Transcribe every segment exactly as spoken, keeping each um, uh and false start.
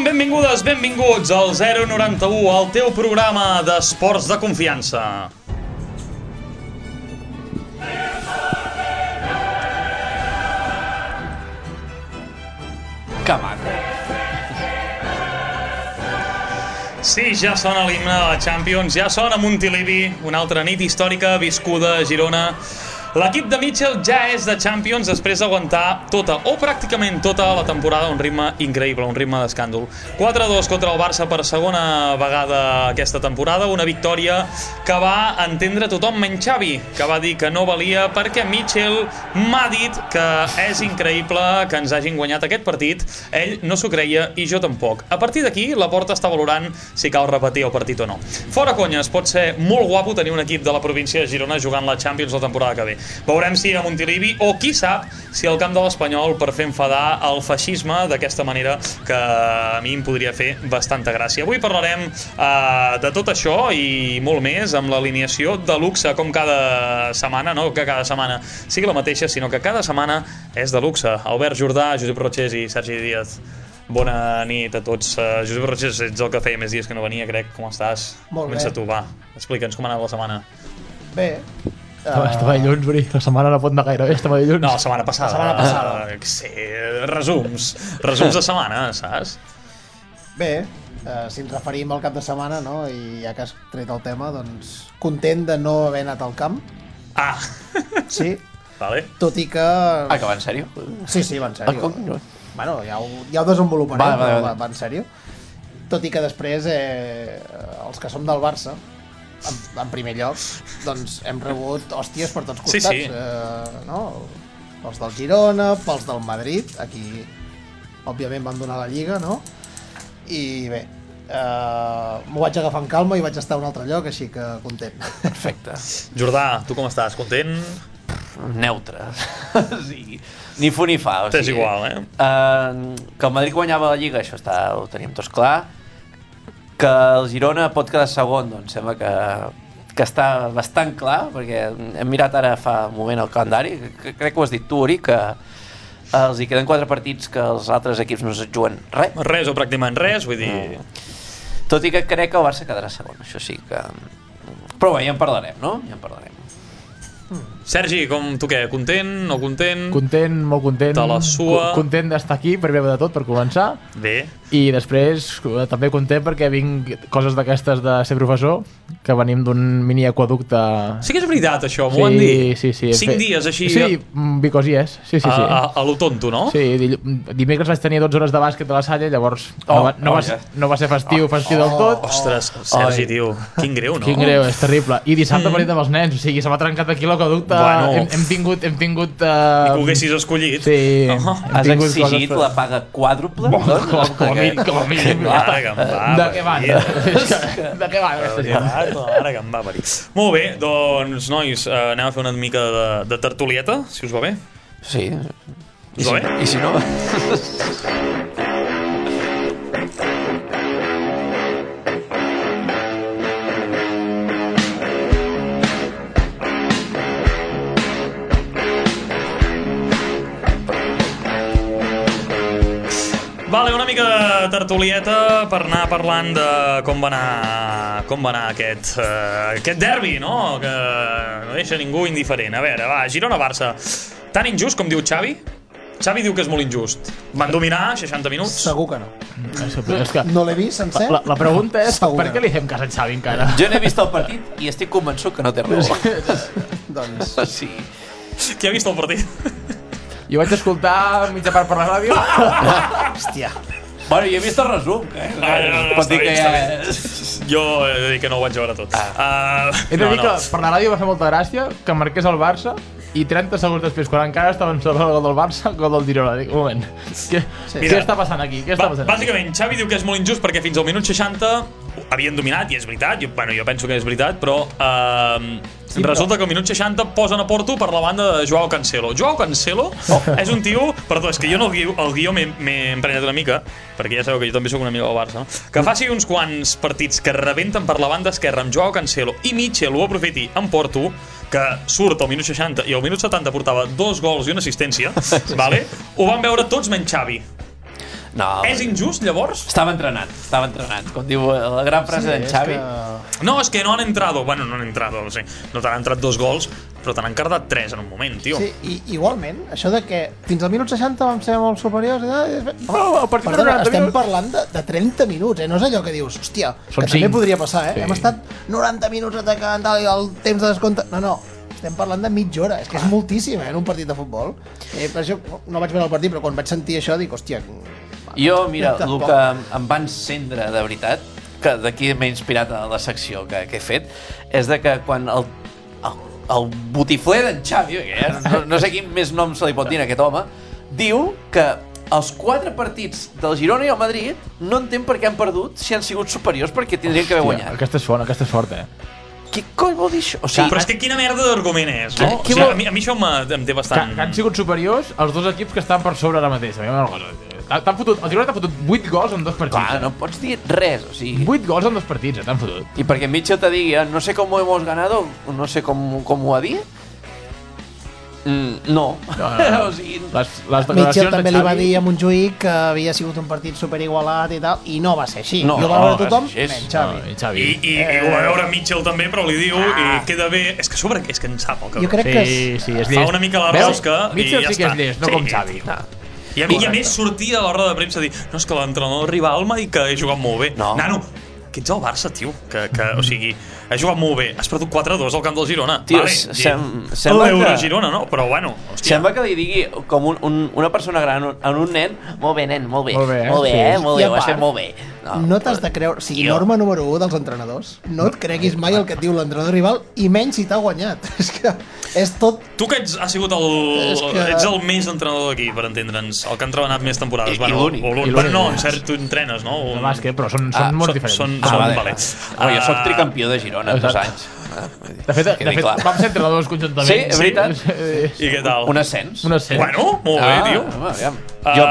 tothom, benvingudes, benvinguts al zero noranta-u, el teu programa d'esports de confiança. Que maco. Sí, ja sona l'himne de la Champions, ja sona Montilivi, una altra nit històrica viscuda a Girona. L'equip de Mitchell ja és de Champions després d'aguantar tota, o pràcticament tota la temporada, un ritme increïble, un ritme d'escàndol. quatre a dos contra el Barça per segona vegada aquesta temporada, una victòria que va entendre tothom menys Xavi, que va dir que no valia perquè Mitchell m'ha dit que és increïble que ens hagin guanyat aquest partit. Ell no s'ho creia i jo tampoc. A partir d'aquí, la Porta està valorant si cal repetir el partit o no. Fora conyes, pot ser molt guapo tenir un equip de la província de Girona jugant la Champions la temporada que ve. Veurem si a Montilivi, o qui sap si al camp de l'Espanyol, per fer enfadar el feixisme d'aquesta manera, que a mi em podria fer bastanta gràcia. Avui parlarem uh, de tot això i molt més amb l'alineació de luxe, com cada setmana, no que cada setmana sigui la mateixa, sinó que cada setmana és de luxe. Albert Jordà, Josep Rotxés i Sergi Díaz. Bona nit a tots. Uh, Josep Rotxés, ets el que feia més dies que no venia, crec. Com estàs? Molt bé. Comença tu, va. Explica'ns com ha anat la setmana. Bé. Uh... Estava dilluns, Bri. La setmana no pot anar gaire bé, estava dilluns. No, la setmana passada. La setmana passada. Uh, sí, resums. Resums de setmana, saps? Bé, uh, si ens referim al cap de setmana, no? I ja que has tret el tema, doncs content de no haver anat al camp. Ah! Sí. Vale. Tot i que... Ah, que va en sèrio? Sí, sí, va en sèrio. Ah, com? Bueno, ja ho, ja ho desenvoluparem, va, va, va. però va, va en sèrio. Tot i que després, eh, els que som del Barça, en, en primer lloc, doncs hem rebut hòsties per tots costats. Sí, sí. Eh, no? Pels del Girona, pels del Madrid, aquí òbviament van donar la Lliga, no? I bé, eh, m'ho vaig agafar amb calma i vaig estar a un altre lloc, així que content. Perfecte. Jordà, tu com estàs? Content? Neutre. Sí. Ni fu ni fa. O T'és sigui, igual, eh? Uh, que el Madrid guanyava la Lliga, això està, ho teníem tots clar. Que el Girona pot quedar segon, doncs sembla que, que està bastant clar, perquè hem mirat ara fa un moment el calendari, que, crec que ho has dit tu, Uri, que els hi queden quatre partits que els altres equips no es juguen res. Res o pràcticament res, vull dir... Mm. Tot i que crec que el Barça quedarà segon, això sí que... Però bé, ja en parlarem, no? Ja en parlarem. Sergi, com tu què? Content? No content? Content, molt content. Te la sua. Co- Content d'estar aquí, per veure de tot, per començar. Bé. I després eh, també content perquè vinc coses d'aquestes de ser professor, que venim d'un mini aquaducte... Sí que és veritat, això, m'ho sí, han dit. Sí, sí. Cinc Fe... dies, així... Sí, because yes. Sí, sí, sí. A, a, a lo tonto, no? Sí, dill... dimecres vaig tenir dotze hores de bàsquet a la Salle, llavors Oh, no, va, no, oh, va, ja. no va ser festiu, festiu Oh, del tot. Ostres, Sergi, Ai. tio, quin greu, no? Quin greu, és terrible. I dissabte Mm. mm. partit amb els nens, o sigui, se m'ha trencat aquí l'aquaducte. Bueno. Hem, hem tingut... Hem tingut uh... I que ho haguessis escollit. Sí. Oh. hem Has tingut exigit coses- la paga quàdruple? Com, com, com, a mínim, com a mínim. Mare que em va De què van? parir. De què van aquesta gent? Mare que em va parir. Molt bé, doncs, nois, eh, anem a fer una mica de, de tertulieta, si us va bé. Sí. Us va bé? I si no? Vale, una mica de tertulieta per anar parlant de com va anar, com va anar aquest, uh, aquest derbi, no? Que no deixa ningú indiferent. A veure, va, Girona-Barça. Tan injust com diu Xavi? Xavi diu que és molt injust. Van dominar seixanta minuts? Segur que no. És que No l'he vist sencer? la, la pregunta és Segur per que què no. li fem cas a Xavi encara? Jo n'he vist el partit i estic convençut que no té raó. Doncs... Sí. Qui ha vist el partit? Jo vaig escoltar mitja part per la ràdio. Hòstia. Bueno, jo he vist el resum. Eh? Ah, no, no, Pot està dir bé, que està ja... Jo he de dir que no ho vaig veure tot. Uh, He de dir que per la ràdio va fer molta gràcia que marqués el Barça i trenta segons després, quan encara estaven sobre el gol del Barça, el gol del Girona. Dic, un moment, què, Sí. què Mira, està passant aquí? Què està passant? Bàsicament, Xavi diu que és molt injust perquè fins al minut seixanta havien dominat, i és veritat, jo, bueno, jo penso que és veritat, però eh, Sí, resulta però- que al minut seixanta posen a Porto per la banda de Joao Cancelo. Joao Cancelo és un tio... Perdó, és que jo no el guió, el guió m'he m'he emprenyat una mica, perquè ja sabeu que jo també sóc un amic del Barça, no? Que faci uns quants partits que rebenten per la banda esquerra amb Joao Cancelo i Mitchell ho aprofiti en Porto, que surt al minut seixanta i al minut setanta portava dos gols i una assistència, vale? Ho van veure tots menys Xavi. No, És injust, llavors? Estava entrenat, estava entrenat. Com diu la gran frase d'en Xavi. Que... No, és que no han entrado. Bueno, no han entrado, o sigui, no t'han entrat dos gols, però t'han encardat tres en un moment, tio. Sí, i igualment, això de que fins al minut seixanta vam ser molt superiors... Eh, Oh, el partit de perdona, noranta estem minuts. parlant de, de trenta minuts, eh? No és allò que dius, hòstia, Són que també cinc. podria passar, eh? Sí. Hem estat noranta minuts atacant, tal, i el temps de descompte... No, no, estem parlant de mitja hora, és que és moltíssim, eh, en un partit de futbol. Eh, per això no vaig veure el partit, però quan vaig sentir això dic, hòstia... Jo, mira, el Tampoc. que em va encendre de veritat, que d'aquí m'he inspirat a la secció que, que he fet, és de que quan el, el, el botifler d'en Xavi, que no, no sé quin més nom se li pot dir a aquest home, diu que els quatre partits del Girona i el Madrid no entén per què han perdut si han sigut superiors perquè tindrien que haver Hòstia, guanyat. aquesta és fort, aquesta és forta, eh? Què coll vol dir això? O sigui, Però és que quina merda d'argument és, no? Què- O què sigui, vol- a, mi, a mi això m'ha- em té Que, bastant... que han sigut superiors els dos equips que estan per sobre ara mateix. A mi una cosa. T'han fotut, el Girona t'ha fotut vuit gols en dos partits. clar, no pots dir res, o sigui... vuit gols en dos partits, eh, t'han fotut. I perquè Mitchell te digui, eh, no sé com ho hemos ganado, no sé com, com ho ha dit, mm, no. No, no, no. o sigui, Les, les Mitchell declaracions també de li va Xavi... dir a Montjuïc que havia sigut un partit superigualat i tal, i no va ser així. No, I ho va no, veure tothom, és així. menys Xavi. No, i Xavi. I, i, i ho va veure Mitchell també, però li diu, i queda bé... És que a sobre, és que en sap, el Jo cabró. crec que... Sí, és- sí, és Fa llest. una mica la Veus? rosca i Mitchell ja sí que és està. llest, no Sí. com Xavi. no. I a, mi, I a més sortia a la roda de premsa a dir no, és que l'entrenador rival m'ha dit que he jugat molt bé. No. Nano, que ets el Barça, tio. Que, que, o sigui, has jugat molt bé. Has perdut quatre a dos al camp del Girona. Tio, vale, sem- sembla l'Euro que- Girona, no? Però bueno, hòstia. Sembla que li digui com un, un, una persona gran a un nen, molt bé, nen, molt bé, Molt bé, eh? molt bé, Sí. eh? molt I bé, a ho has fet part, molt bé. No t'has de creure... O sigui, Tio. norma número u dels entrenadors. No et creguis mai el que et diu l'entrenador rival, i menys si t'ha guanyat. És que és tot... Tu que ets, has sigut el, És que- ets el més entrenador d'aquí, per entendre'ns, el que ha entrenat més temporades. I- i bueno, l'únic. o l'únic. I Bueno, l'únic. no, en cert, tu entrenes, no? De Un... bàsquet, però són, són Ah, molt són- diferents. són- Ah, són vale. valents. Oh, jo sóc Ah, tricampió de Girona, dos Exacte. anys. Ah, vull dir, De fet, de quedi fet clar. vam ser entrenadors conjuntament. Sí, és veritat. I què tal? Un ascens. Un ascens. Bueno, molt bé, Ah, tio. home, aviam. Jo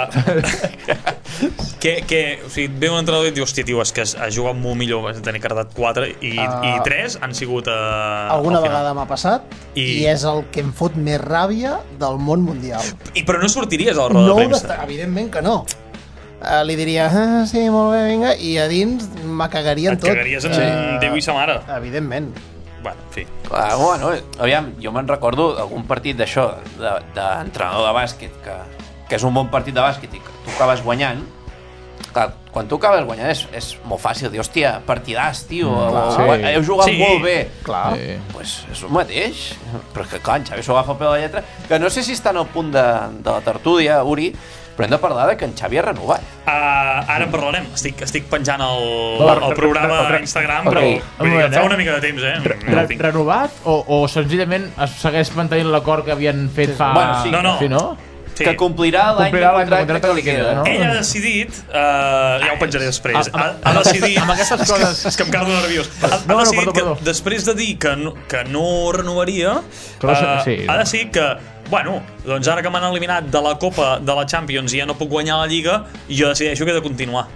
primer. que, que, o sigui, ve un entrenador i et diu, hòstia, tio, és que has, has jugat molt millor, vas tenir cardat quatre i, Ah. i tres han sigut uh, Alguna vegada m'ha passat, I- i... i és el que em fot més ràbia del món mundial. I, però no sortiries a la roda No de ho premsa. desta... Evidentment que no. Uh, li diria, ah, sí, molt bé, vinga, i a dins m'acagaria en Et tot. cagaries en Eh, Déu i sa mare. Evidentment. Bueno, en fi. Clar, bueno, aviam, jo me'n recordo algun partit d'això, de- d'entrenador de, de bàsquet, que, que és un bon partit de bàsquet i que tu acabes guanyant. Clar, quan tu acabes guanyant és, és molt fàcil dir, hòstia, partidàs, tio, mm, clar, o, sí. o, heu jugat Sí. molt bé. Clar. Sí. Pues és el mateix, però que clar, en Xavi s'ho agafa al peu de la lletra, que no sé si està en el punt de, de la tertúlia, Uri, però hem de parlar de que en Xavi ha renovat. Uh, ara en parlarem. Estic, estic penjant el, Va, el programa re- re- a Instagram, ok. però Un vull dir, moment, fa eh? una mica de temps, eh? No Re el tinc. renovat o, o senzillament es segueix mantenint l'acord que havien fet fa... Bueno, sí. No, no. Sí, no? Sí. Que complirà l'any de Complirà l'any de contracte contracte que li queda, no? no? Ell ha decidit, uh, ja ho penjaré després, Amb- ha, amb- ha decidit... amb aquestes coses- És que em cardo nerviós. Ha, ha No, no, decidit perdó, perdó. que després de dir que no, que no renovaria, Que no sé- eh, sí. ha decidit que, bueno, doncs ara que m'han eliminat de la Copa de la Champions i ja no puc guanyar la Lliga, jo decideixo que he de continuar.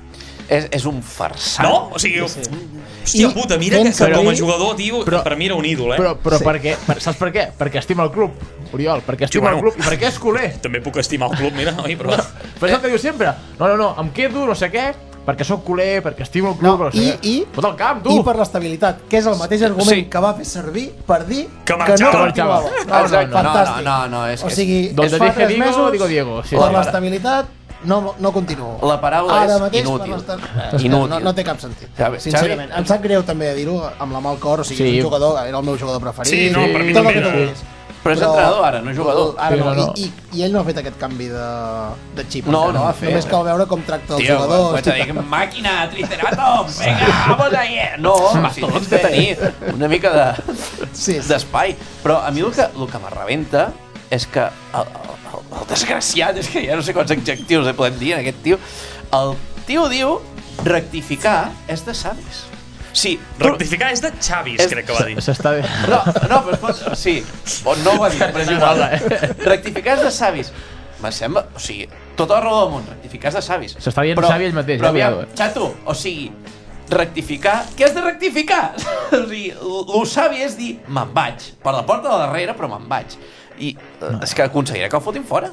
És, és un farsant. No? O sigui, Sí, sí. hòstia I puta, mira fent que, que com a servir- jugador, tio, Però- per mi era un ídol, eh? Però, però Sí. per què? Per, saps per què? Perquè estima el club, Oriol, perquè estima bueno. el club i perquè és culer. També puc estimar el club, mira, oi, però... Però és el que diu sempre. No, no, no, em quedo, no sé què, perquè sóc culer, perquè estimo el club, No, no, sé i, què. i, Fot el camp, tu! i per l'estabilitat, que és el mateix argument Sí. que va fer servir per dir Que que, marxava. no Que continuava. marxava. No, no, Exacte. No, fantàstic. no, no, no, és o que- sigui, Donde es fa dije tres Diego, mesos, digo Diego. Sí, per sí. l'estabilitat no, no continuo. La paraula Ara és mateix, inútil. Per l'estabilitat- és que Inútil. no, no té cap sentit. Xavi- Sincerament, Xavi- em sap greu també de dir-ho amb la mà al cor, o sigui, Sí. és un jugador, era el meu jugador preferit. Sí, no, per mi tot el també que tu era. vulguis. Però és entrenador ara, no jugador. Ara Sí, no, no, no. I, i, I ell no ha fet aquest canvi de, de xip. No, encara. no ha fet. Només cal veure com tracta els Tio, jugadors. pots dir, màquina, triceratops, vinga, vamos ahí. No, si tens de tenir una mica de Sí, sí. d'espai. Però a mi el que, el que me rebenta és que el, el, el desgraciat, és que ja no sé quants adjectius li podem dir en aquest tio, el tio diu rectificar és de savis. Sí, tu- Rectificar és de Xavis, És- crec que va dir. S'està bé. No, no, però escolta, sí, o no ho va dir, però és igual. eh? Rectificar és de savis. Me sembla, o sigui, tota la raó del món, rectificar és de savis. S'està dient Però- savi ell mateix, Però eh, aviam, cuidado, eh. xato, o sigui, rectificar... Què has de rectificar? O sigui, el savi és dir, me'n vaig. Per la porta de darrere, però me'n vaig. I eh, és que aconseguirà que el fotin fora.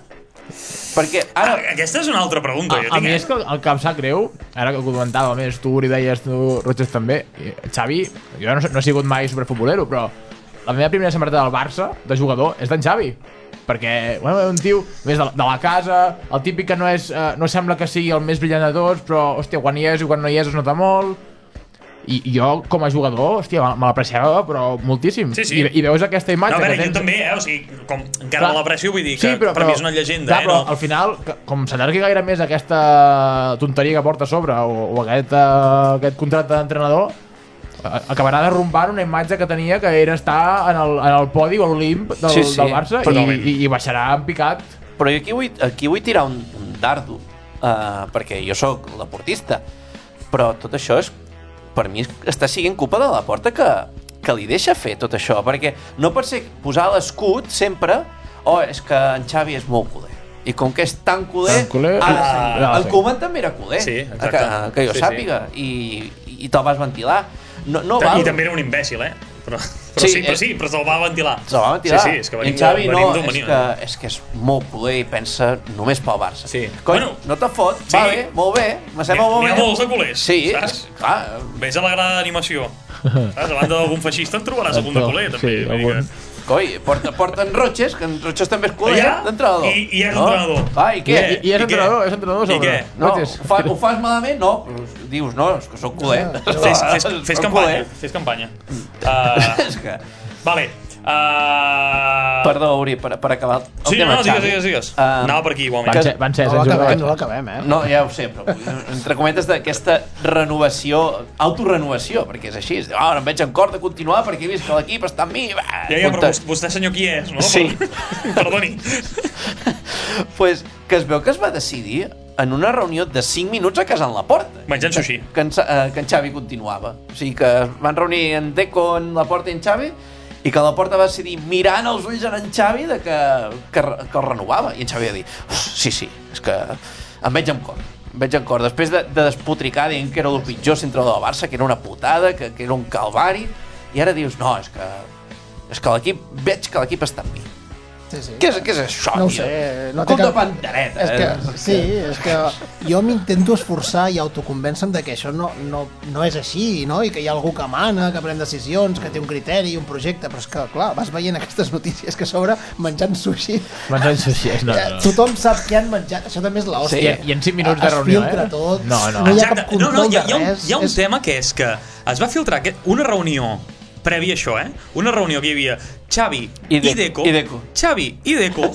Perquè ara... Ah, aquesta és una altra pregunta. A, jo a tinc, mi eh? és que el, el que em sap greu, ara que ho comentava més, tu Uri deies, tu Roches també, i Xavi, jo no, no he sigut mai superfutbolero, però la meva primera samarreta del Barça, de jugador, és d'en Xavi. Perquè, bueno, un tio més de, de la casa, el típic que no és, eh, no sembla que sigui el més brillant de tots, però, hòstia, quan hi és i quan no hi és es nota molt. I, i jo, com a jugador, hòstia, me l'apreciava, però moltíssim. Sí, sí. I, I veus aquesta imatge... No, a veure, que jo tens... també, eh? O sigui, com encara me l'aprecio, vull dir que sí, però, per però, mi és una llegenda, clar, eh? Però No? al final, que, com s'allargui gaire més aquesta tonteria que porta a sobre, o, o aquest, uh, aquest contracte d'entrenador, acabarà derrombant una imatge que tenia que era estar en el, en el podi o l'Olimp del, Sí, sí, del Barça i, i, i baixarà en picat. Però jo aquí vull, aquí vull tirar un, un dardo, uh, perquè jo sóc laportista, però tot això és, per mi està siguent culpa de la Porta que, que li deixa fer tot això, perquè no pot ser posar l'escut sempre, oh, és que en Xavi és molt culer. I com que és tan culer, Tan culer, ara ah, sí. ah, El sí. Koeman també era culer, Sí, exacte. que, que jo Sí, sí. sàpiga, i, i te'l vas ventilar. No, no I val. també era un imbècil, eh? Però, però Sí, sí, però eh, sí, però se'l va ventilar. Se'l va ventilar. Sí, sí, és que venim, I en Xavi de, no, venim d'un és menino. que, és que és molt culer i pensa només pel Barça. Sí. Cony, Bueno, no te fot, sí. va bé, molt bé, me sembla molt N'hi bé. ha molts de culers, Sí, saps? clar. Vés a la grada d'animació. Saps? A banda d'algun feixista en trobaràs algun de culer, també. Sí, Vull dir algun. que- Coi, porta, porten Roches, que en Roches també és culer, Ja? d'entrenador. I- i és entrenador. Ah, i què? I- I, i és I què? entrenador, és entrenador I sobre. què? No, Roches. ho, fa, ho fas malament? No, però dius, no, és que sóc culer. Fes, fes, fes Sóc campanya, culer. fes campanya. Uh, És que... vale. Uh... Perdó, Uri, per, per acabar el Sí, tema no, digues, Xavi. digues, digues. Um, Anava per aquí, igualment. Van ser, van ser No sense l'acabem, jugar. no l'acabem, eh? No, ja ho sé, però entre cometes d'aquesta renovació, autorenovació, perquè és així, és, ah, ara em veig en cor de continuar perquè he vist que l'equip està amb mi. Va, Ja, ja, però vostè, vostè senyor qui és, no? Sí. Perdoni. Pues que es veu que es va decidir en una reunió de cinc minuts a casa en la porta. Menjant sushi. Que en, eh, que en Xavi continuava. O sigui que es van reunir en Deco, en la porta i en Xavi, i que la porta va decidir mirant els ulls en en Xavi de que, que, que el renovava. I en Xavi va dir, sí, sí, és que em veig amb cor. Em veig amb cor. Després de, de despotricar dient que era el pitjor centre del Barça, que era una putada, que, que era un calvari, i ara dius, no, és que, és que l'equip, veig que l'equip està amb mi. Sí, sí. Què és, què és això, No ho tio? sé, no té Cul de cap- pandereta. És que, eh? sí, és que jo m'intento esforçar i autoconvèncer-me de que això no, no, no és així, no? I que hi ha algú que mana, que pren decisions, que té un criteri, un projecte, però és que, clar, vas veient aquestes notícies que a sobre menjant sushi, Menjant sushi, no, eh, no. tothom sap què han menjat, això també és I, l'hòstia. I en cinc minuts de Es reunió, filtra eh? tot, No, no. no hi ha cap Exacte. No, control no, hi ha, hi ha, de un, res. hi ha un és... tema que és que es va filtrar aquest, una reunió prèvia a això, eh? Una reunió que hi havia Xavi I i, De- Deco, i Deco. Xavi i Deco,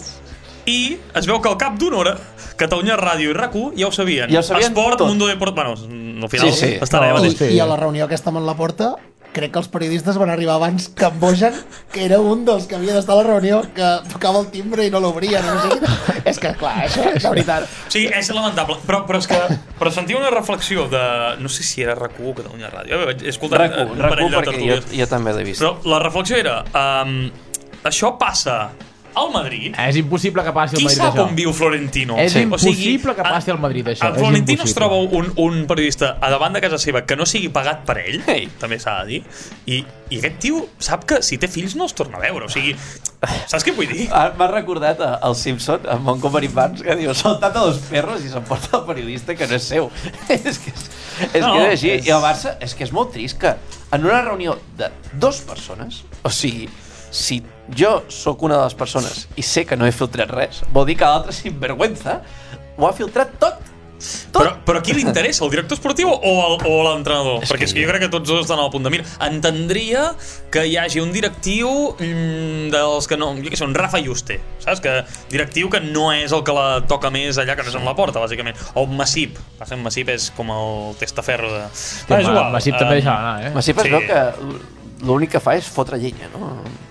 i es veu que al cap d'una hora Catalunya Ràdio i RAC u ja ho sabien. Ja ho sabien Esport, tot. Mundo Deport... Bueno, al final Sí, sí. estarà No, allà I, mateix. Sí. I a la reunió aquesta amb la porta crec que els periodistes van arribar abans que en Bojan, que era un dels que havia d'estar a la reunió, que tocava el timbre i no l'obrien. No sé quina. És que, clar, això és la veritat. Sí, és lamentable, però, però és que però sentia una reflexió de... No sé si era RAC u o Catalunya Ràdio. He escoltat RAC u, un RAC u parell de perquè jo, tertúlies. jo també l'he vist. Però la reflexió era... Um, això passa al Madrid. És impossible que passi al Qui Madrid sap això. on viu Florentino? És Sí. impossible que passi al Madrid això. El és Florentino es impossible. troba un, un periodista a davant de casa seva que no sigui pagat per ell, Ei. també s'ha de dir, i, i aquest tio sap que si té fills no els torna a veure. O sigui, saps què vull dir? Ah, m'ha recordat a- el Simpson, a Montgomery Burns, que diu, soltat a los perros i s'emporta el periodista que no és seu. és que és, és, No, que és així. és- I el Barça, és que és molt trist que en una reunió de dues persones, o sigui, si jo sóc una de les persones i sé que no he filtrat res, vol dir que l'altre sinvergüenza ho ha filtrat tot. Tot. Però, però a qui li interessa, el director esportiu o el- o l'entrenador? És Perquè que- és que jo crec que tots dos estan al punt de mira. Entendria que hi hagi un directiu mm, dels que no... Jo què sé, un Rafa Juste, saps? Que directiu que no és el que la toca més allà, que no és en la porta, bàsicament. O un Massip. Passa, un Massip és com el testaferro de... Home, és igual. Massip també deixava anar, eh? Massip es Sí. veu que l'únic que fa és fotre llenya, no?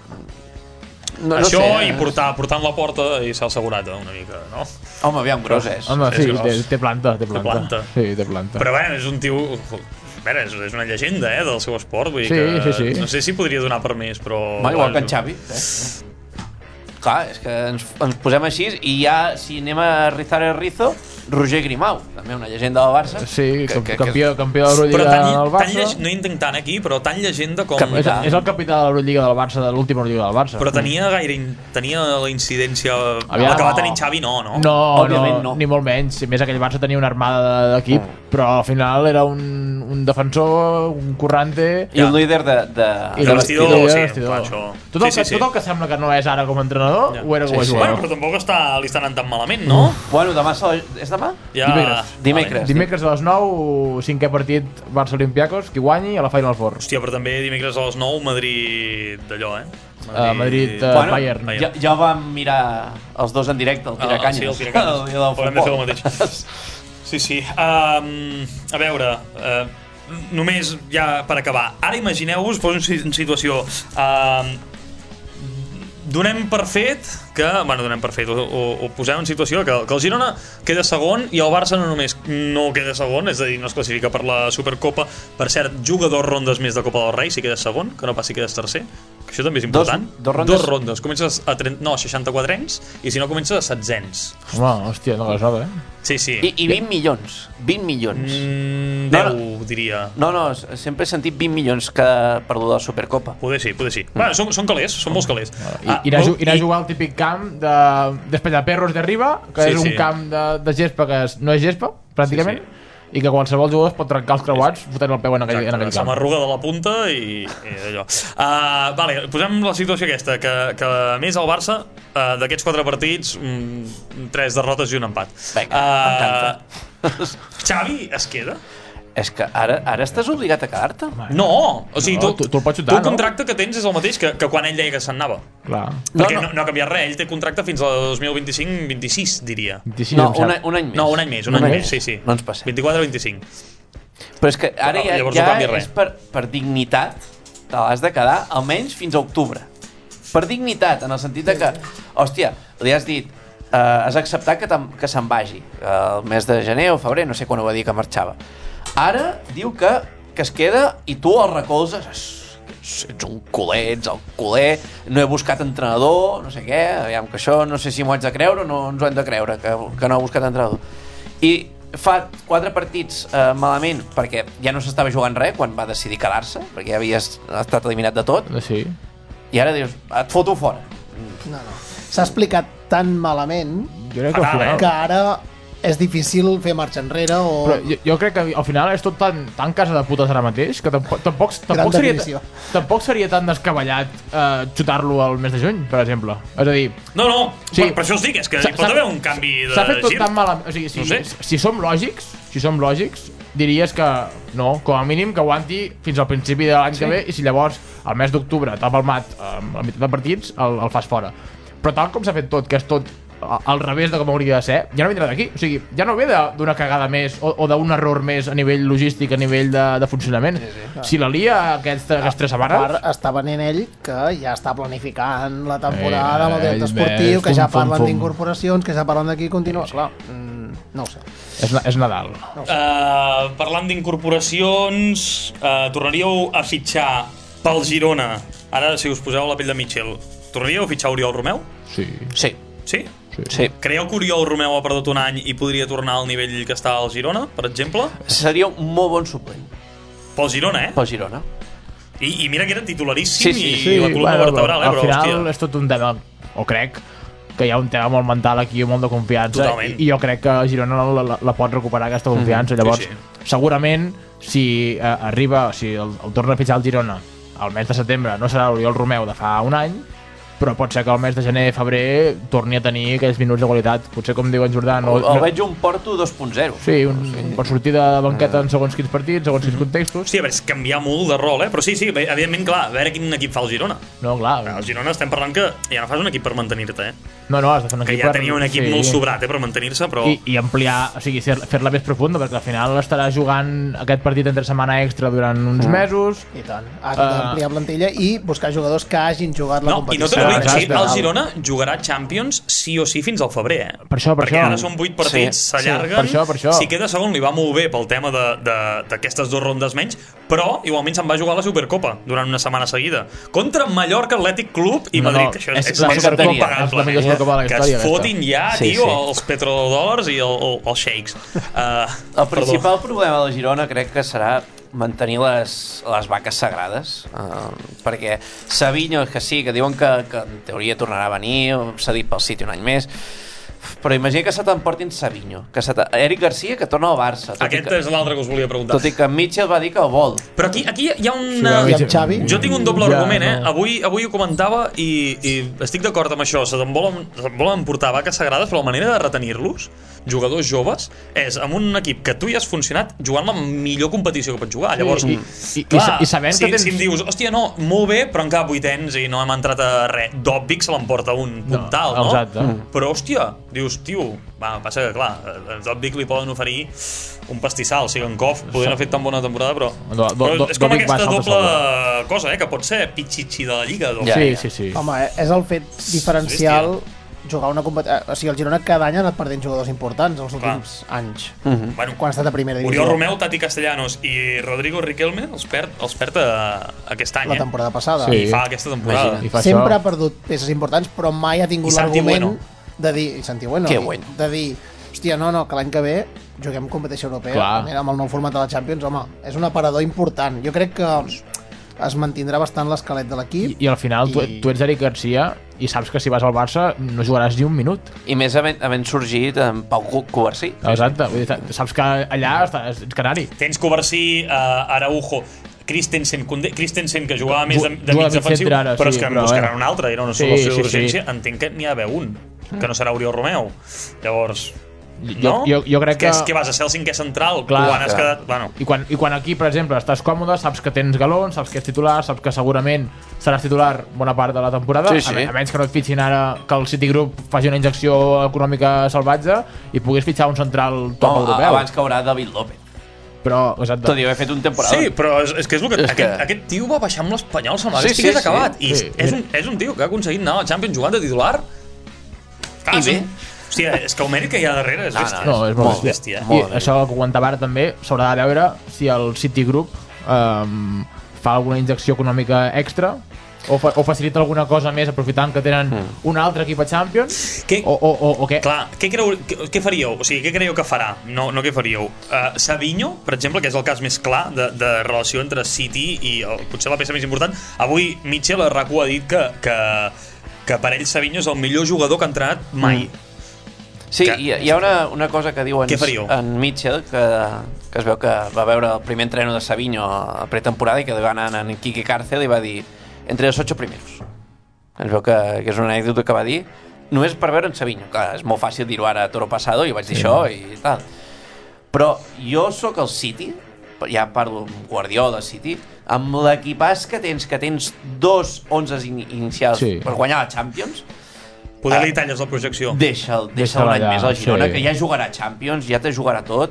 No, Això no sé, i portar, portant la porta i ser el segurata una mica, no? Home, aviam, gros és. Home, és sí, gros. té, té planta, té planta. planta. Sí, té planta. Però bé, és un tio... A veure, és, és una llegenda, eh, del seu esport. Vull dir Sí, que, sí, sí. No sé si podria donar per més, però... Home, igual que en Xavi. Eh? Clar, és que ens, ens posem així i ja, si anem a rizar el rizo, Roger Grimau, també una llegenda del Barça. Sí, que, que, campió, campió de Però l'Eurolliga tan, del tan Barça. lleg... no hi entenc tant aquí, però tan llegenda com... Cap- És, és el capità de l'Eurolliga del Barça, de l'última Eurolliga del Barça. Però tenia gaire... in- tenia la incidència... Aviam. La que va tenir Xavi, no, no? No, Òbviament no, no. ni molt menys. A més, aquell Barça tenia una armada d'equip, Mm. però al final era un, un defensor, un currante... I un líder de, de, I de vestidor, i de sí, vestidor. clar, això. Tot el, Sí, sí, que, sí. tot el que sembla que no és ara com a entrenador, Ja. ho era com a Sí, sí. Bueno, jugador. però tampoc està, li està anant tan malament, no? Bueno, demà se... és demà? Ja... Dimecres. Dimecres. Dimecres a les nou, cinquè partit Barça-Olimpiakos, qui guanyi a la Final Four. Hòstia, però també dimecres a les nou, Madrid d'allò, eh? Uh, Madrid, uh, Bueno, Bayern. Bayern. Ja, ja vam mirar els dos en directe, el Tiracanyes. Ah, sí, el Tiracanyes. El dia del Haurem de fer el futbol. mateix. Sí, sí. Um, a veure, uh, només ja per acabar. Ara imagineu-vos, poso en situació... Uh, donem per fet que... Bueno, donem per fet, o, o, o posem en situació que, que el Girona queda segon i el Barça no només no queda segon, és a dir, no es classifica per la Supercopa. Per cert, juga dos rondes més de Copa del Rei si quedes segon, que no passi que quedes tercer. Que això també és important. Dos- dos rondes? Dos rondes. Comences a trenta, no, seixanta-quatre anys i si no comences a setzents. Home, hòstia, no la sabe, eh? Sí, sí. I, I vint milions. vint milions. Mm, No, deu, diria. No, no, sempre he sentit vint milions que per lo de la Supercopa. Poder sí, poder sí. Bueno, són, són calés, són molts calés. I, i, anar, a ju- i anar a jugar al típic camp de, d'Espellaperros de Riba, que Sí, és un sí. camp de, de gespa que és, no és gespa, pràcticament, Sí, i que qualsevol jugador es pot trencar els creuats fotent el peu en aquell, en aquell Se camp. m'arruga de la punta i, i allò. Uh, vale, posem la situació aquesta, que, que a més el Barça, uh, d'aquests quatre partits, mm, tres derrotes i un empat. Vinga, m'encanta. Xavi es queda? És que ara, ara estàs obligat a quedar-te. No! O sigui, No, tu, tu- tu el pots xutar, tu el no? contracte que tens és el mateix que, que quan ell deia que se'n anava. Clar. Perquè no. no, no ha canviat res, ell té contracte fins al dos mil vint-i-cinc vint-i-sis, diria. vint-i-sis, No, em un, sap. any- un any més. No, un any més, un, any més, sí, sí. No ens passem. vint-i-quatre vint-i-cinc. Però és que ara Però ja, llavors no ja canvia res. és per, per dignitat, te l'has de quedar almenys fins a octubre. Per dignitat, en el sentit de que, hòstia, li has dit, eh, has acceptat que, te'n- que se'n vagi eh, el mes de gener o febrer, no sé quan ho va dir que marxava. Ara diu que, que es queda i tu el recolzes. Ets, ets un culer, ets el culer, no he buscat entrenador, no sé què, aviam que això no sé si m'ho haig de creure o no ens ho hem de creure, que, que no ha buscat entrenador. I fa quatre partits eh, malament perquè ja no s'estava jugant res quan va decidir quedar-se, perquè ja havies estat eliminat de tot, Sí. i ara dius, et foto fora. No, no. S'ha explicat tan malament Jo crec que al Fatal, final... eh? que ara és difícil fer marxa enrere o... Però jo, jo crec que al final és tot tan, tan casa de putes ara mateix que tampoc, tampoc, tampoc, seria, definició. tampoc seria tan descabellat eh, xutar-lo al mes de juny, per exemple. És a dir, No, no, Sí. per, per això us dic, és que S'ha- hi pot s'ha- haver un canvi de s'ha fet tot gir. tan malament. O sigui, si, No sé. si, si som lògics, si som lògics, diries que no, com a mínim que aguanti fins al principi de l'any sí. que ve, i si llavors al mes d'octubre t'ha palmat eh, la meitat de partits, el, el fas fora. Però tal com s'ha fet tot, que és tot a- al revés de com hauria de ser, ja no vindrà d'aquí. O sigui, ja no ve de- d'una cagada més o, o d'un error més a nivell logístic, a nivell de, de funcionament. Sí, sí. Si la lia aquests, aquestes tres A setmanes... part, està venent ell que ja està planificant la temporada Eh, amb el ell director esportiu, ves, que ja fum, fum, parlen fum. d'incorporacions, que ja parlen d'aquí i continua. Clar, mm, no ho sé. És, na- és Nadal. Uh, parlant d'incorporacions, uh, tornaríeu a fitxar pel Girona, ara si us poseu a la pell de Mitchell, tornaríeu a fitxar Oriol Romeu? Sí. Sí, Sí? sí. Creieu que Oriol Romeu ha perdut un any i podria tornar al nivell que està al Girona, per exemple? Seria un molt bon suplent Pel Girona, eh? pel Girona. I, i mira que era titularíssim Sí, sí, i sí, la columna vertebral, eh? al Però, final hòstia, és tot un tema, o crec que hi ha un tema molt mental aquí, molt de confiança, Totalment. i, i jo crec que Girona la, la, la pot recuperar aquesta confiança. Mm, Llavors, sí, sí. segurament, si eh, arriba, si el, el torna a fitxar el Girona al mes de setembre, no serà l'Oriol Romeu de fa un any, però pot ser que al mes de gener, febrer, torni a tenir aquells minuts de qualitat. Potser, com diu en Jordà, no, El, el veig un Porto dos punt zero. Sí, un, un, per sortir de banqueta en segons quins partits, segons quins contextos. Hòstia, a veure, és canviar molt de rol, eh? Però sí, sí, bé, evidentment, clar, a veure quin equip fa el Girona. No, clar. El Girona estem parlant que ja no fas un equip per mantenir-te, eh? No, no, has de fer un Que equip ja per- tenia un equip sí. molt sobrat, eh, per mantenir-se, però... I, i ampliar, o sigui, fer- fer-la més profunda, perquè al final estarà jugant aquest partit entre setmana extra durant uns mesos. I tant. Has d'ampliar plantilla i buscar jugadors que hagin jugat la No, i no competició. te l'oblidis, Exacte. sí, el Girona jugarà Champions sí o sí fins al febrer, eh? Per això, per Perquè això. ara són vuit partits, Sí, s'allarguen. sí, per això, per això. Si queda segon li va molt bé pel tema de- de- d'aquestes dues rondes menys, però igualment se'n va jugar a la Supercopa durant una setmana seguida contra Mallorca, Atlètic Club i Madrid, no, que això és, és, és la és Supercopa, impagable. és la millor Supercopa de la Que història. es fotin ja, Sí, tio, sí. els petrodòlars i el, el, els sheiks. Uh, El principal problema de la Girona crec que serà mantenir les, les vaques sagrades, uh, perquè Savinho, que sí, que diuen que, que en teoria tornarà a venir, s'ha dit pel City un any més, però imagina que se t'emportin Savinho, que se Eric Garcia, que torna al Barça. Aquest que, és l'altre que us volia preguntar. tot i que Mitchell va dir que el vol. Però aquí, aquí hi ha una... I amb Xavi? Jo tinc un doble Ja, argument, eh? no. Avui, avui ho comentava i, i estic d'acord amb això. Se te'n volen, se'n volen portar vaques sagrades, però la manera de retenir-los, jugadors joves, és amb un equip que tu hi has funcionat jugant la millor competició que pots jugar. Llavors, I, i, clar, i, i sabent si, que tens... si em dius, hòstia, no, molt bé, però encara vuitens i no hem entrat a res, d'obvi que se l'emporta un puntal, no? Exacte. Però, hòstia, dius, tio, va, passa que, clar, és obvi que li poden oferir un pastissal. Sigankov podrien haver fet tan bona temporada, però, Do- do- però do- és com Domic va aquesta saltar doble cosa, eh, que pot ser pitxitxi de la Lliga. Doble. Ja, Sí, ja. sí, sí. Home, eh, és el fet diferencial jugar una competició... O sigui, el Girona cada any ha anat perdent jugadors importants els últims anys. Mhm. Bueno, Quan ha estat a primera divisió. Oriol Romeu, Tati Castellanos i Rodrigo Riquelme els perd, els perd a, aquest any, La eh? temporada passada. Sí. I fa aquesta temporada. Imagina't. I fa Sempre això. ha perdut peces importants, però mai ha tingut I Santi l'argument Bueno. de dir... I Santi Bueno. Que i- bueno. De dir, hòstia, no, no, que l'any que ve juguem competició europea. Clar. Mira, amb el nou format de la Champions, home, és un aparador important. Jo crec que es mantindrà bastant l'esquelet de l'equip. I, I al final tu, I- tu ets Eric Garcia i saps que si vas al Barça no jugaràs ni un minut. I més havent, havent sorgit en Pau Cu- Covarsí. Exacte. Vull dir, saps que allà estàs ets canari. Tens Covarsí, uh, Araujo, Christensen, Koundé, Christensen que jugava més de, de Juga mig de mig defensiu, centre ara, però sí, és que en però, buscaran eh. un altre, era una Sí, solució sí, d'urgència. sí. Entenc que n'hi ha d'haver un, que no serà Oriol Romeu. Llavors, Jo, no? jo, jo crec que... que... És que vas a ser el cinquè central, Clar, quan has clar. quedat... Bueno, I quan, I quan aquí, per exemple, estàs còmode, saps que tens galons, saps que és titular, saps que segurament seràs titular bona part de la temporada, Sí, sí. A, me- a menys que no et fitxin ara que el Citigroup faci una injecció econòmica salvatge i puguis fitxar un central top No, europeu. abans que haurà David López. Però, exacte. Tot i haver fet un temporada. sí, però és, és que és el que... És aquest, que- aquest tio va baixar amb l'Espanyol, semblava Sí, que estigués sí, sí. acabat. I Sí. és, un, és un tio que ha aconseguit anar a la Champions jugant de titular. Ah, I és bé. un- Hòstia, és que el mèrit que hi ha darrere és No, no, bèstia. No, és molt, Molt bèstia. I Molt bé. això que comentava ara també, s'haurà de veure si el Citigroup um, fa alguna injecció econòmica extra o, fa, o facilita alguna cosa més aprofitant que tenen Mm. un altre equip a Champions Què- o, o, o, o què? Clar, què, creu, què, què faríeu? O sigui, què creieu que farà? No, no què faríeu. Uh, Savinho, per exemple, que és el cas més clar de, de relació entre City i el, potser la peça més important. Avui Mitchell a RAC u ha dit que, que, que per ell Savinho és el millor jugador que ha entrenat mai. Mm. Sí, Que- hi, hi ha una, una cosa que diuen Què faríeu? en Mitchell, que, que es veu que va veure el primer entreno de Savinho a pretemporada i que li va anar en Quique Cárcel i va dir entre els ocho primeros. Es veu que, que és una anècdota que va dir només per veure en Savinho. Clar, és molt fàcil dir-ho ara a toro passado i vaig dir Sí. això i tal. Però jo sóc el City, ja parlo amb Guardiola City, amb l'equipàs que tens, que tens dos onzes in inicials Sí. per guanyar la Champions, Poder Ah. li talles la projecció. deixa'l deixa Deixa'l un any allà, més al Girona, sí. que ja jugarà Champions, ja te jugarà tot,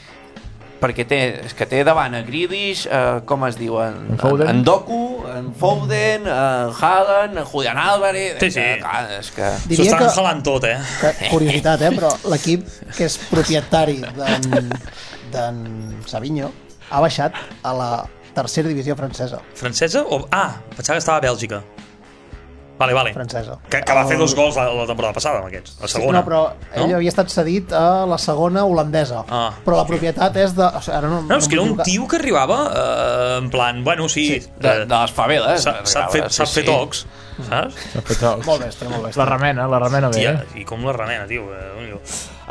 perquè té, és que té davant a Grealish, eh, com es diu, en, En Foden. en, en Doku, en Foden, en Haaland, en Julián Álvarez... Sí, sí. Que, clar, és que... S'ho Diria estan que, jalant tot, eh? que, curiositat, eh, però l'equip que és propietari d'en d'en Savinho ha baixat a la tercera divisió francesa. Francesa o... Ah, pensava que estava a Bèlgica. Vale, vale. francesa. Que, que va fer El- dos gols la, la temporada passada amb aquests. La segona. No, però ell No? havia estat cedit a la segona holandesa. Ah. Però la propietat és de... O sigui, ara no, No, és que era em un vull equivocar. tio que arribava eh, en plan, bueno, sí, Sí, De, eh, de les faveles. s'ha s'ha fet, s'ha fet tocs, saps? S'ha fet tocs. Molt bèstia, molt bèstia. La remena, la remena bé. Tia, eh? i com la remena, tio. Eh, déu-n'hi-do.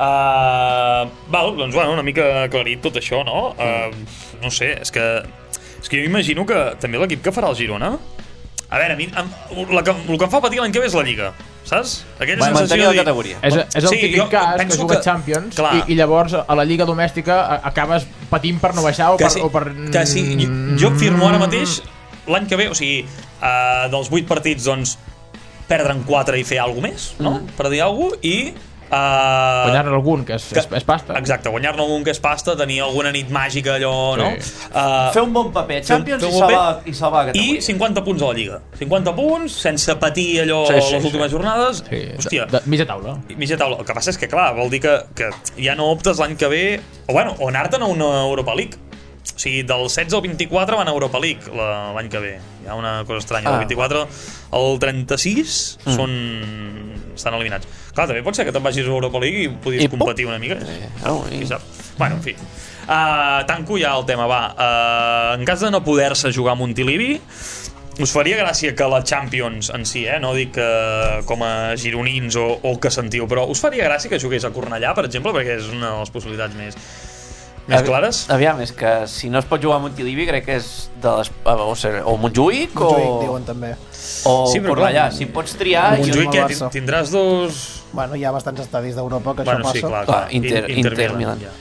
uh, val, doncs, bueno, una mica aclarit tot això, no? Uh, no sé, és que... És que jo imagino que també l'equip que farà el Girona... A veure, a mi, em, la que, el que em fa patir l'any que ve és la Lliga, saps? Aquella Va, mantenir sensació la de dir... categoria. És, és el Sí, típic jo cas que penso juga que- Champions clar. i, i llavors a la lliga domèstica a- acabes patint per no baixar o que per... sí, o per... que sí. Jo, jo firmo ara mateix l'any que ve, o sigui, uh, dels vuit partits, doncs, perdre'n quatre i fer alguna més, no? Mm. Per dir alguna cosa, i... Uh, Guanyar-ne algun, que és, que- és, és pasta. Exacte, guanyar-ne algun que és pasta, tenir alguna nit màgica, allò, Sí. no? Uh, Fer un bon paper, Champions fer un i, bon salvar, paper i salvar la I categoria. cinquanta punts a la Lliga. cinquanta punts, sense patir allò Sí, sí, les sí. últimes jornades. Sí, Hòstia, de, de, mitja taula. mitja taula. El que passa és que, clar, vol dir que, que ja no optes l'any que ve... O, bueno, o anar-te'n a una Europa League. O sigui, del setze al vint-i-quatre van a Europa League l'any que ve. Hi ha una cosa estranya. Del vint-i-quatre al trenta-sis mm. són... estan eliminats. Clar, també pot ser que te'n vagis a Europa League i podis I competir una mica. Sí. Oh, i... Bueno, en fi. Uh, tanco ja el tema, va. Uh, en cas de no poder-se jugar a Montilivi, us faria gràcia que la Champions en si, eh? No dic que com a gironins o, o que sentiu, però us faria gràcia que jugués a Cornellà, per exemple, perquè és una de les possibilitats més, més clares? Aviam, és que si no es pot jugar a Montilivi, crec que és de les... O, sigui, o Montjuïc o... Montjuïc, diuen també. O sí, Cornellà, si pots triar... Montjuïc, què? Tindràs dos... Bueno, hi ha bastants estadis d'Europa que bueno, això passa. Sí, clar, clar. clar Inter, Inter, Inter Milan. Ja.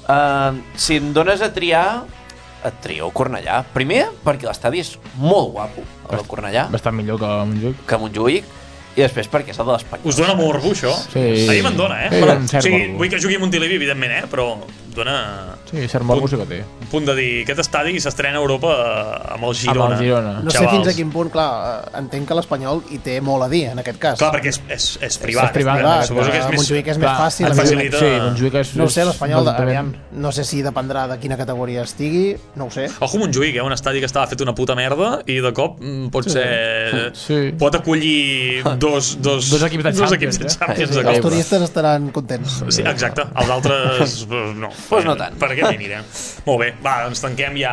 Uh, si em dones a triar, et trio Cornellà. Primer, perquè l'estadi és molt guapo, el Cornellà. Bastant millor que Montjuïc. Que Montjuïc. I després perquè és el de l'Espanyol. Us dona morbo, això? Sí. A mi me'n dona, eh? Sí, però, o sigui, vull que jugui a Montilivi, evidentment, eh? Però dona... Sí, cert morbo sí que té. Un punt de dir, aquest estadi s'estrena a Europa amb el Girona. Amb el Girona. No sé fins a quin punt, clar, entenc que l'Espanyol hi té molt a dir, en aquest cas. Clar, perquè és, és, és privat. És privat, clar, suposo que és més... Montjuïc és més fàcil. Et facilita... Sí, Montjuïc és... No ho sé, l'Espanyol, aviam, no sé si dependrà de quina categoria estigui, no ho sé. Ojo Montjuïc, eh? Un estadi que estava fet una puta merda i de cop pot ser... Sí. Pot acollir dos... Dos, dos equips de dos equips de Champions. Sí, els turistes estaran contents. Sí, exacte. Els altres, no. Pues no tant. Per què m'hi anirem? Molt bé, va, doncs tanquem ja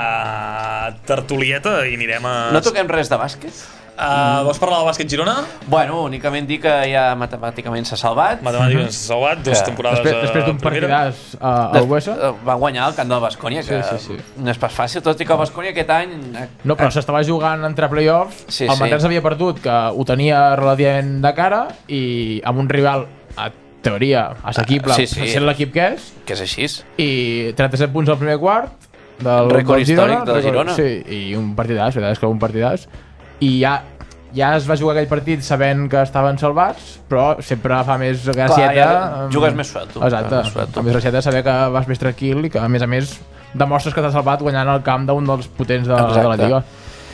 tertulieta i anirem a... No toquem res de bàsquet? Uh, vols parlar del bàsquet Girona? Bueno, únicament dir que ja matemàticament s'ha salvat. Matemàticament s'ha salvat, dues que... temporades després, després d'un partidàs a, a Uesa. Van guanyar el camp del Baskonia, que sí, sí, sí. no és pas fàcil, tot i que el Baskonia aquest any... No, però s'estava jugant entre playoffs, sí, el Manresa sí. havia perdut, que ho tenia relativament de cara, i amb un rival, a teoria, assequible, sí, sí. sent l'equip que és. Que és així. I trenta-set punts al primer quart, del, rècord del Girona, històric del Girona. Sí, i un partidàs, la veritat és que un partidàs. I ja... Ja es va jugar aquell partit sabent que estaven salvats, però sempre fa més gracieta... Clar, ja jugues més suelto. Exacte, més suelto. Fa més gracieta saber que vas més tranquil i que, a més a més, demostres que t'has salvat guanyant el camp d'un dels potents de, de la Lliga.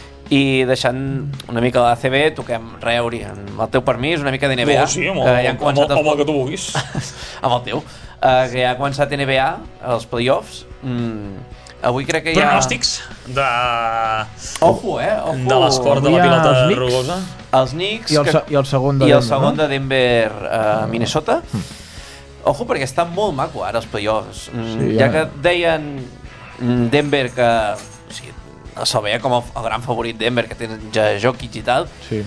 I deixant una mica de l'A C B, toquem Reuri, amb el teu permís, una mica de N B A. No, sí, amb el, ja amb, el, amb el que tu vulguis. Amb el teu. Uh, que ja ha començat N B A, els playoffs. Mm. Avui crec que hi ha... Pronòstics de... Ojo, eh? Ojo. De l'esport de la pilota rugosa. Els Knicks... I el, que... i el segon de I el Denver, segon no? de Denver, uh, Minnesota. Mm. Ojo, perquè està molt maco ara els playoffs. Mm, sí, ja. ja que deien Denver que... O sigui, se'l veia com el, el gran favorit Denver, que tenen ja Jokic i tal. Sí.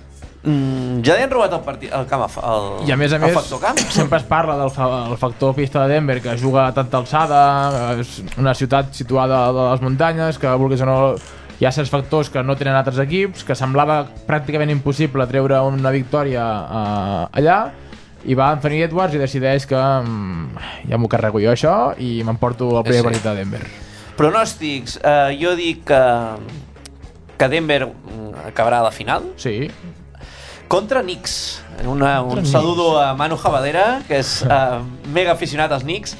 Mm, ja li han robat el, partit, el camp, el, i a més a el més factor camp. Sempre es parla del fa, el factor pista de Denver, que juga a tanta alçada, és una ciutat situada a les muntanyes, que vulguis o no hi ha certs factors que no tenen altres equips, que semblava pràcticament impossible treure una victòria uh, allà, i va Anthony Edwards i decideix que um, ja m'ho carrego jo això i m'emporto el primer sí. partit de Denver. Pronòstics, uh, jo dic que, que Denver acabarà a la final. Sí. Contra Knicks. Una, un Contra saludo Knicks. A Manu Javadera, que és uh, mega aficionat als Knicks.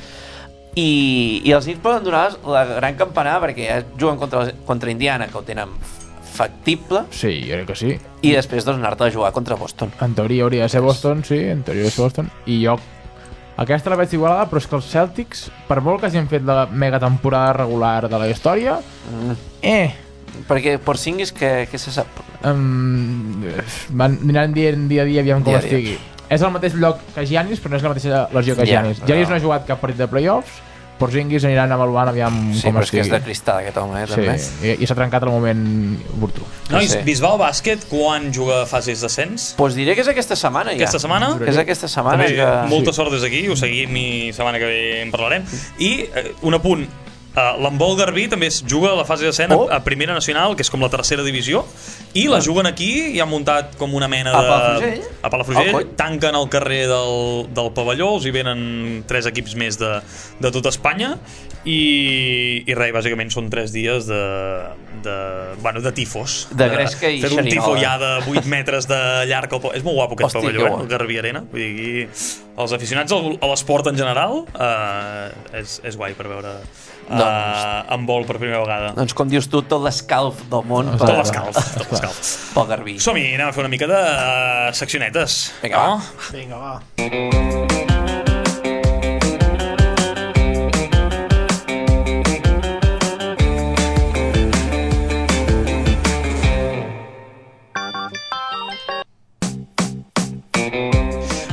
I, i els Knicks poden donar la gran campanada perquè ja juguen contra, contra Indiana, que ho tenen factible. Sí, jo crec que sí. I després doncs, anar-te a jugar contra Boston. En teoria hauria de ser Boston, sí, en teoria hauria de ser Boston. I jo aquesta la veig igualada, però és que els Celtics, per molt que hagin fet la mega temporada regular de la història, mm. eh... Perquè Porzingis, què, què se sap? Um, van aniran dient dia a dia aviam com dia estigui. Dia. És el mateix lloc que Giannis, però no és la mateixa lesió que Giannis. Yeah, Giannis no. no ha jugat cap partit de playoffs, Porzingis aniran avaluant aviam sí, com estigui. Sí, però és que és de cristal aquest home, eh, també. Sí, i, i s'ha trencat el moment oportú. No, sí. Bisbal Bàsquet, quan juga fases d'ascens? Pues diré que és aquesta setmana ja. Aquesta setmana? Que és aquesta setmana també, que... Molta sort des d'aquí, ho seguim i setmana que ve en parlarem. I eh, un apunt, Uh, l'Handbol Garbí també es juga a la fase d'ascens oh. a Primera Nacional, que és com la tercera divisió, i la juguen aquí i han muntat com una mena de... A Palafrugell? A Palafrugell, oh, tanquen el carrer del, del pavelló, els hi venen tres equips més de, de tot Espanya, i, i res, bàsicament són tres dies de, de, bueno, de tifos. De gresca i xerinola. Fer un tifo ja de vuit metres de llarg. Al... És molt guapo aquest Hosti, pavelló, eh? El Garbí Arena. Vull dir, els aficionats a l'esport en general uh, és, és guai per veure... Doncs, uh, en vol per primera vegada. Doncs com dius tu, tot l'escalf del món tot l'escalf, tot l'escalf pel Garbí. Som-hi, anem a fer una mica de uh, seccionetes. Vinga, no? va. Vinga, va.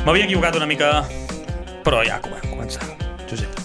M'havia equivocat una mica, però ja com començar. Josep.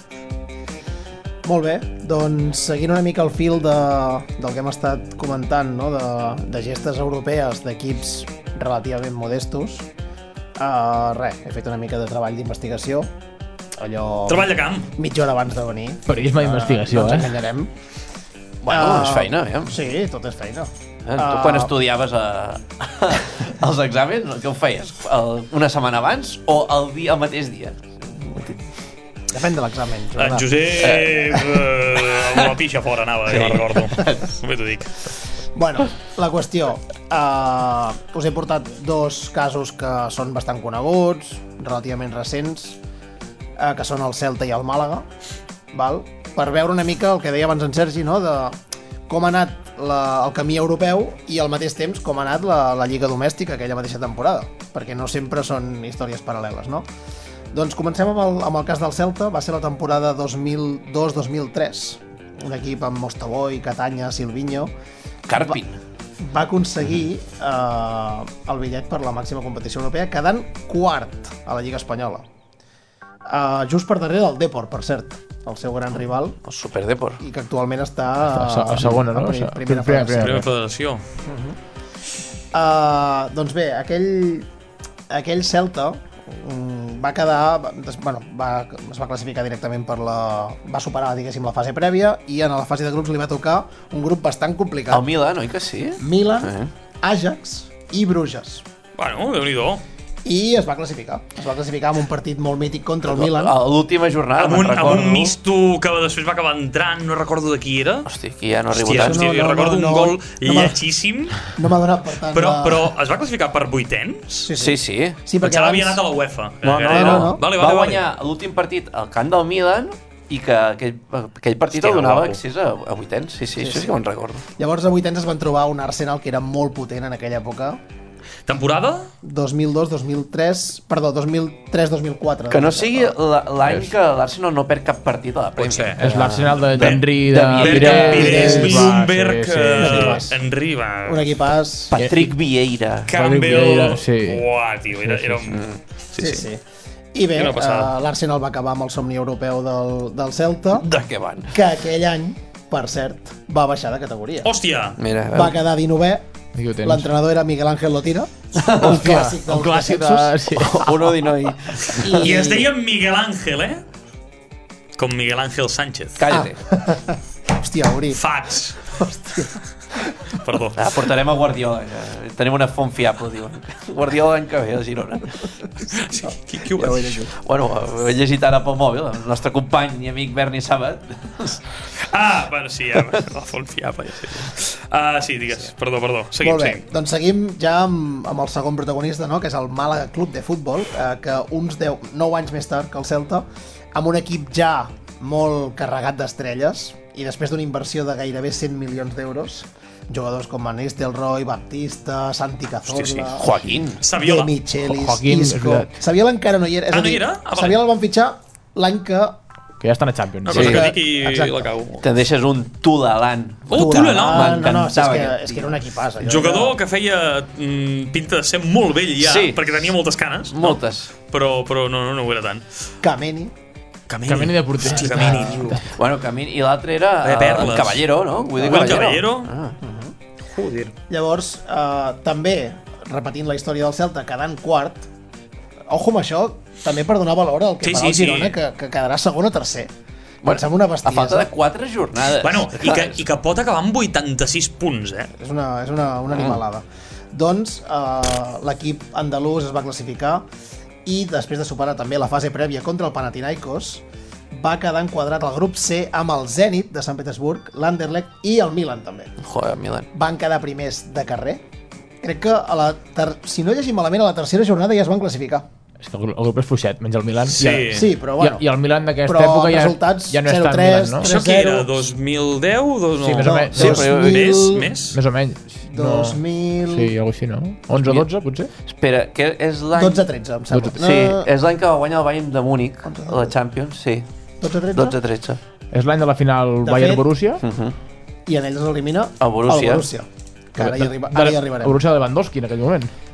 Molt bé, doncs seguint una mica el fil de, del que hem estat comentant, no? de, de gestes europees d'equips relativament modestos, uh, res, he fet una mica de treball d'investigació, allò... Treball de camp. Mitja hora abans de venir. Periodisme d'investigació, uh, no ens eh? enganyarem. Bueno, és feina, ja. Sí, tot és feina. Eh, tu quan estudiaves a... els exàmens, què ho feies? El... Una setmana abans o el, dia, el mateix dia? Depèn de l'examen. En Josep eh, amb la pixa fora anava, sí. Ja me'n recordo. Bé t'ho dic. Bueno, la qüestió. Uh, us he portat dos casos que són bastant coneguts, relativament recents, uh, que són el Celta i el Màlaga, val? Per veure una mica el que deia abans en Sergi, no? De com ha anat la, el camí europeu i al mateix temps com ha anat la, la Lliga Domèstica aquella mateixa temporada, perquè no sempre són històries paral·leles, no? Doncs comencem amb el, amb el cas del Celta. Va ser la temporada dos mil dos dos mil tres, un equip amb Mostovoy, Catanya, Silvinho. Carpin. Va, va aconseguir eh, el bitllet per la màxima competició europea, quedant quart a la Lliga Espanyola. Uh, just per darrere del Depor, per cert, el seu gran rival. El Super Depor. I que actualment està a, a segona, no? A pri, primera, primera, federació. Primera federació. Uh-huh. uh, doncs bé, aquell, aquell Celta um, va quedar... Bueno, va, es va classificar directament per la... Va superar, diguéssim, la fase prèvia i en la fase de grups li va tocar un grup bastant complicat. El Milan, oi que sí? Milan, Eh. Ajax i Bruges. Bueno, Déu-n'hi-do. I es va classificar. Es va classificar amb un partit molt mític contra el Milan. A l'última jornada, Amb me'n un, amb recordo. un misto que després va acabar entrant, no recordo de qui era. Hosti, aquí ja no arribo Hòstia, tant. hòstia, no, jo no, recordo no, un gol no m'ha- lletgíssim, No m'ha donat per tant però, de- però es va classificar per vuitens? Sí, Sí, sí. Sí, perquè Pensava que havia abans... anat a la UEFA. No, Que no, era- no. no. Vale, Va vale, guanyar l'últim partit al camp del Milan i que aquell, aquell partit Hòstia, el donava guapo. accés a, a vuitens. Sí, sí, Sí, això sí. sí que me'n recordo. Llavors a vuitens es van trobar un Arsenal que era molt potent en aquella època. Temporada? dos mil dos dos mil tres... Perdó, dos mil tres dos mil quatre. Que no sigui la- l'any que l'Arsenal no perd cap partit a la Premier. ser. És l'Arsenal de De- Henry, de de, Vieira, Bergkamp, Pires, Pires, va, Ljungberg, sí, sí, eh, sí. Henry, va. Un equipàs... Patrick Vieira. Campbell. Vieira, sí. Uah, tio, era, Sí, sí, era sí. un... Sí, sí. sí. I bé, Quina passada. uh, l'Arsenal va acabar amb el somni europeu del, del Celta, De què van? que aquell any, per cert, va baixar de categoria. Hòstia! Mira, Va quedar dinovè, Aquí ho tens. l'entrenador era Miguel Ángel Lotira, el Un clàssic un dels clàssic de... descensos. Sí. un Odinoi. I es deia Miguel Ángel, eh? Com Miguel Ángel Sánchez. Cállate. Hòstia, Uri. Fats. Hòstia. Perdó. Ah, portarem a Guardiola. Ja. Tenim una font fiable, diuen. Guardiola l'any que ve a Girona. Sí, qui, qui ho Ja va ho he dir? llegit. Bueno, ho he llegit ara pel mòbil, el nostre company i amic Berni Sabat. Ah, bueno, sí, ja, la font fiable. Ja sé. Ah, sí, digues. Sí. Perdó, perdó. Seguim, Molt bé, seguim. doncs seguim ja amb, amb el segon protagonista, no? Que és el Màlaga Club de Futbol, eh, que uns deu, nou anys més tard que el Celta, amb un equip ja molt carregat d'estrelles i després d'una inversió de gairebé cent milions d'euros, jugadors com Van Nistelrooy, Baptista, Santi Cazorla, Hòstia, sí. Joaquín. De Saviola. Michelis, Joaquín, és Isco... veritat. Saviola encara no hi era. És Ah, a no hi dir, era? Ah, vale. Saviola el van fitxar l'any que... Que ja estan a Champions. Una Sí. cosa que dic i Exacte. la cago. Te'n deixes un Tulalan. Oh, Tulalan. Ah, no, no, és M'encantava que, aquest és tio. que era un equipàs. allò Jugador era- que feia mm, pinta de ser molt vell ja, Sí. perquè tenia moltes canes. Moltes. Però, però no, no, no ho era tant. Cameni. Camini. Camini de porter. Hòstia, Camini, tio. Bueno, Camín, i l'altre era Eh, eh, perles. el Caballero, no? Vull dir Buen Caballero. Caballero. Ah. Joder. Llavors, eh, també, repetint la història del Celta, quedant quart, ojo amb això, també per donar valor al que Sí, farà sí, el Girona, sí. que, que quedarà segon o tercer. Bueno, Pensem una a bestiesa. falta de quatre jornades. Bueno, i que, i que pot acabar amb vuitanta-sis punts, eh? És una, és una, una animalada. Doncs eh, l'equip andalús es va classificar i després de superar també la fase prèvia contra el Panathinaikos, va quedar enquadrat al grup C amb el Zenit de Sant Petersburg, l'Anderlecht i el Milan també. Joder, Milan. Van quedar primers de carrer. Crec que, a la ter... si no he llegit malament, a la tercera jornada ja es van classificar. És que el grup el grup és fluixet, menys el Milan. Sí. I, Sí, però bueno. I, i el Milan d'aquesta Però època ja, resultats ja no és zero tan tres, Milan, no? tres- Això què era? zero. dos mil deu? Dos, no. Sí, més o menys. Sí, però- Més? Més? Més o menys. No. dos mil... Sí, alguna així, no? onze o dotze, potser? Espera, que és l'any... dotze tretze, em sembla. dotze Sí, No, és l'any que va guanyar el Bayern de Múnich, onze, a la Champions, sí. dotze tretze? dotze tretze. És l'any de la final De Bayern-Borussia. Uh -huh. I en ells elimina El Borussia. el Borussia. Que ara hi, arriba, ara hi arribarem. El Borussia de Lewandowski en aquell moment.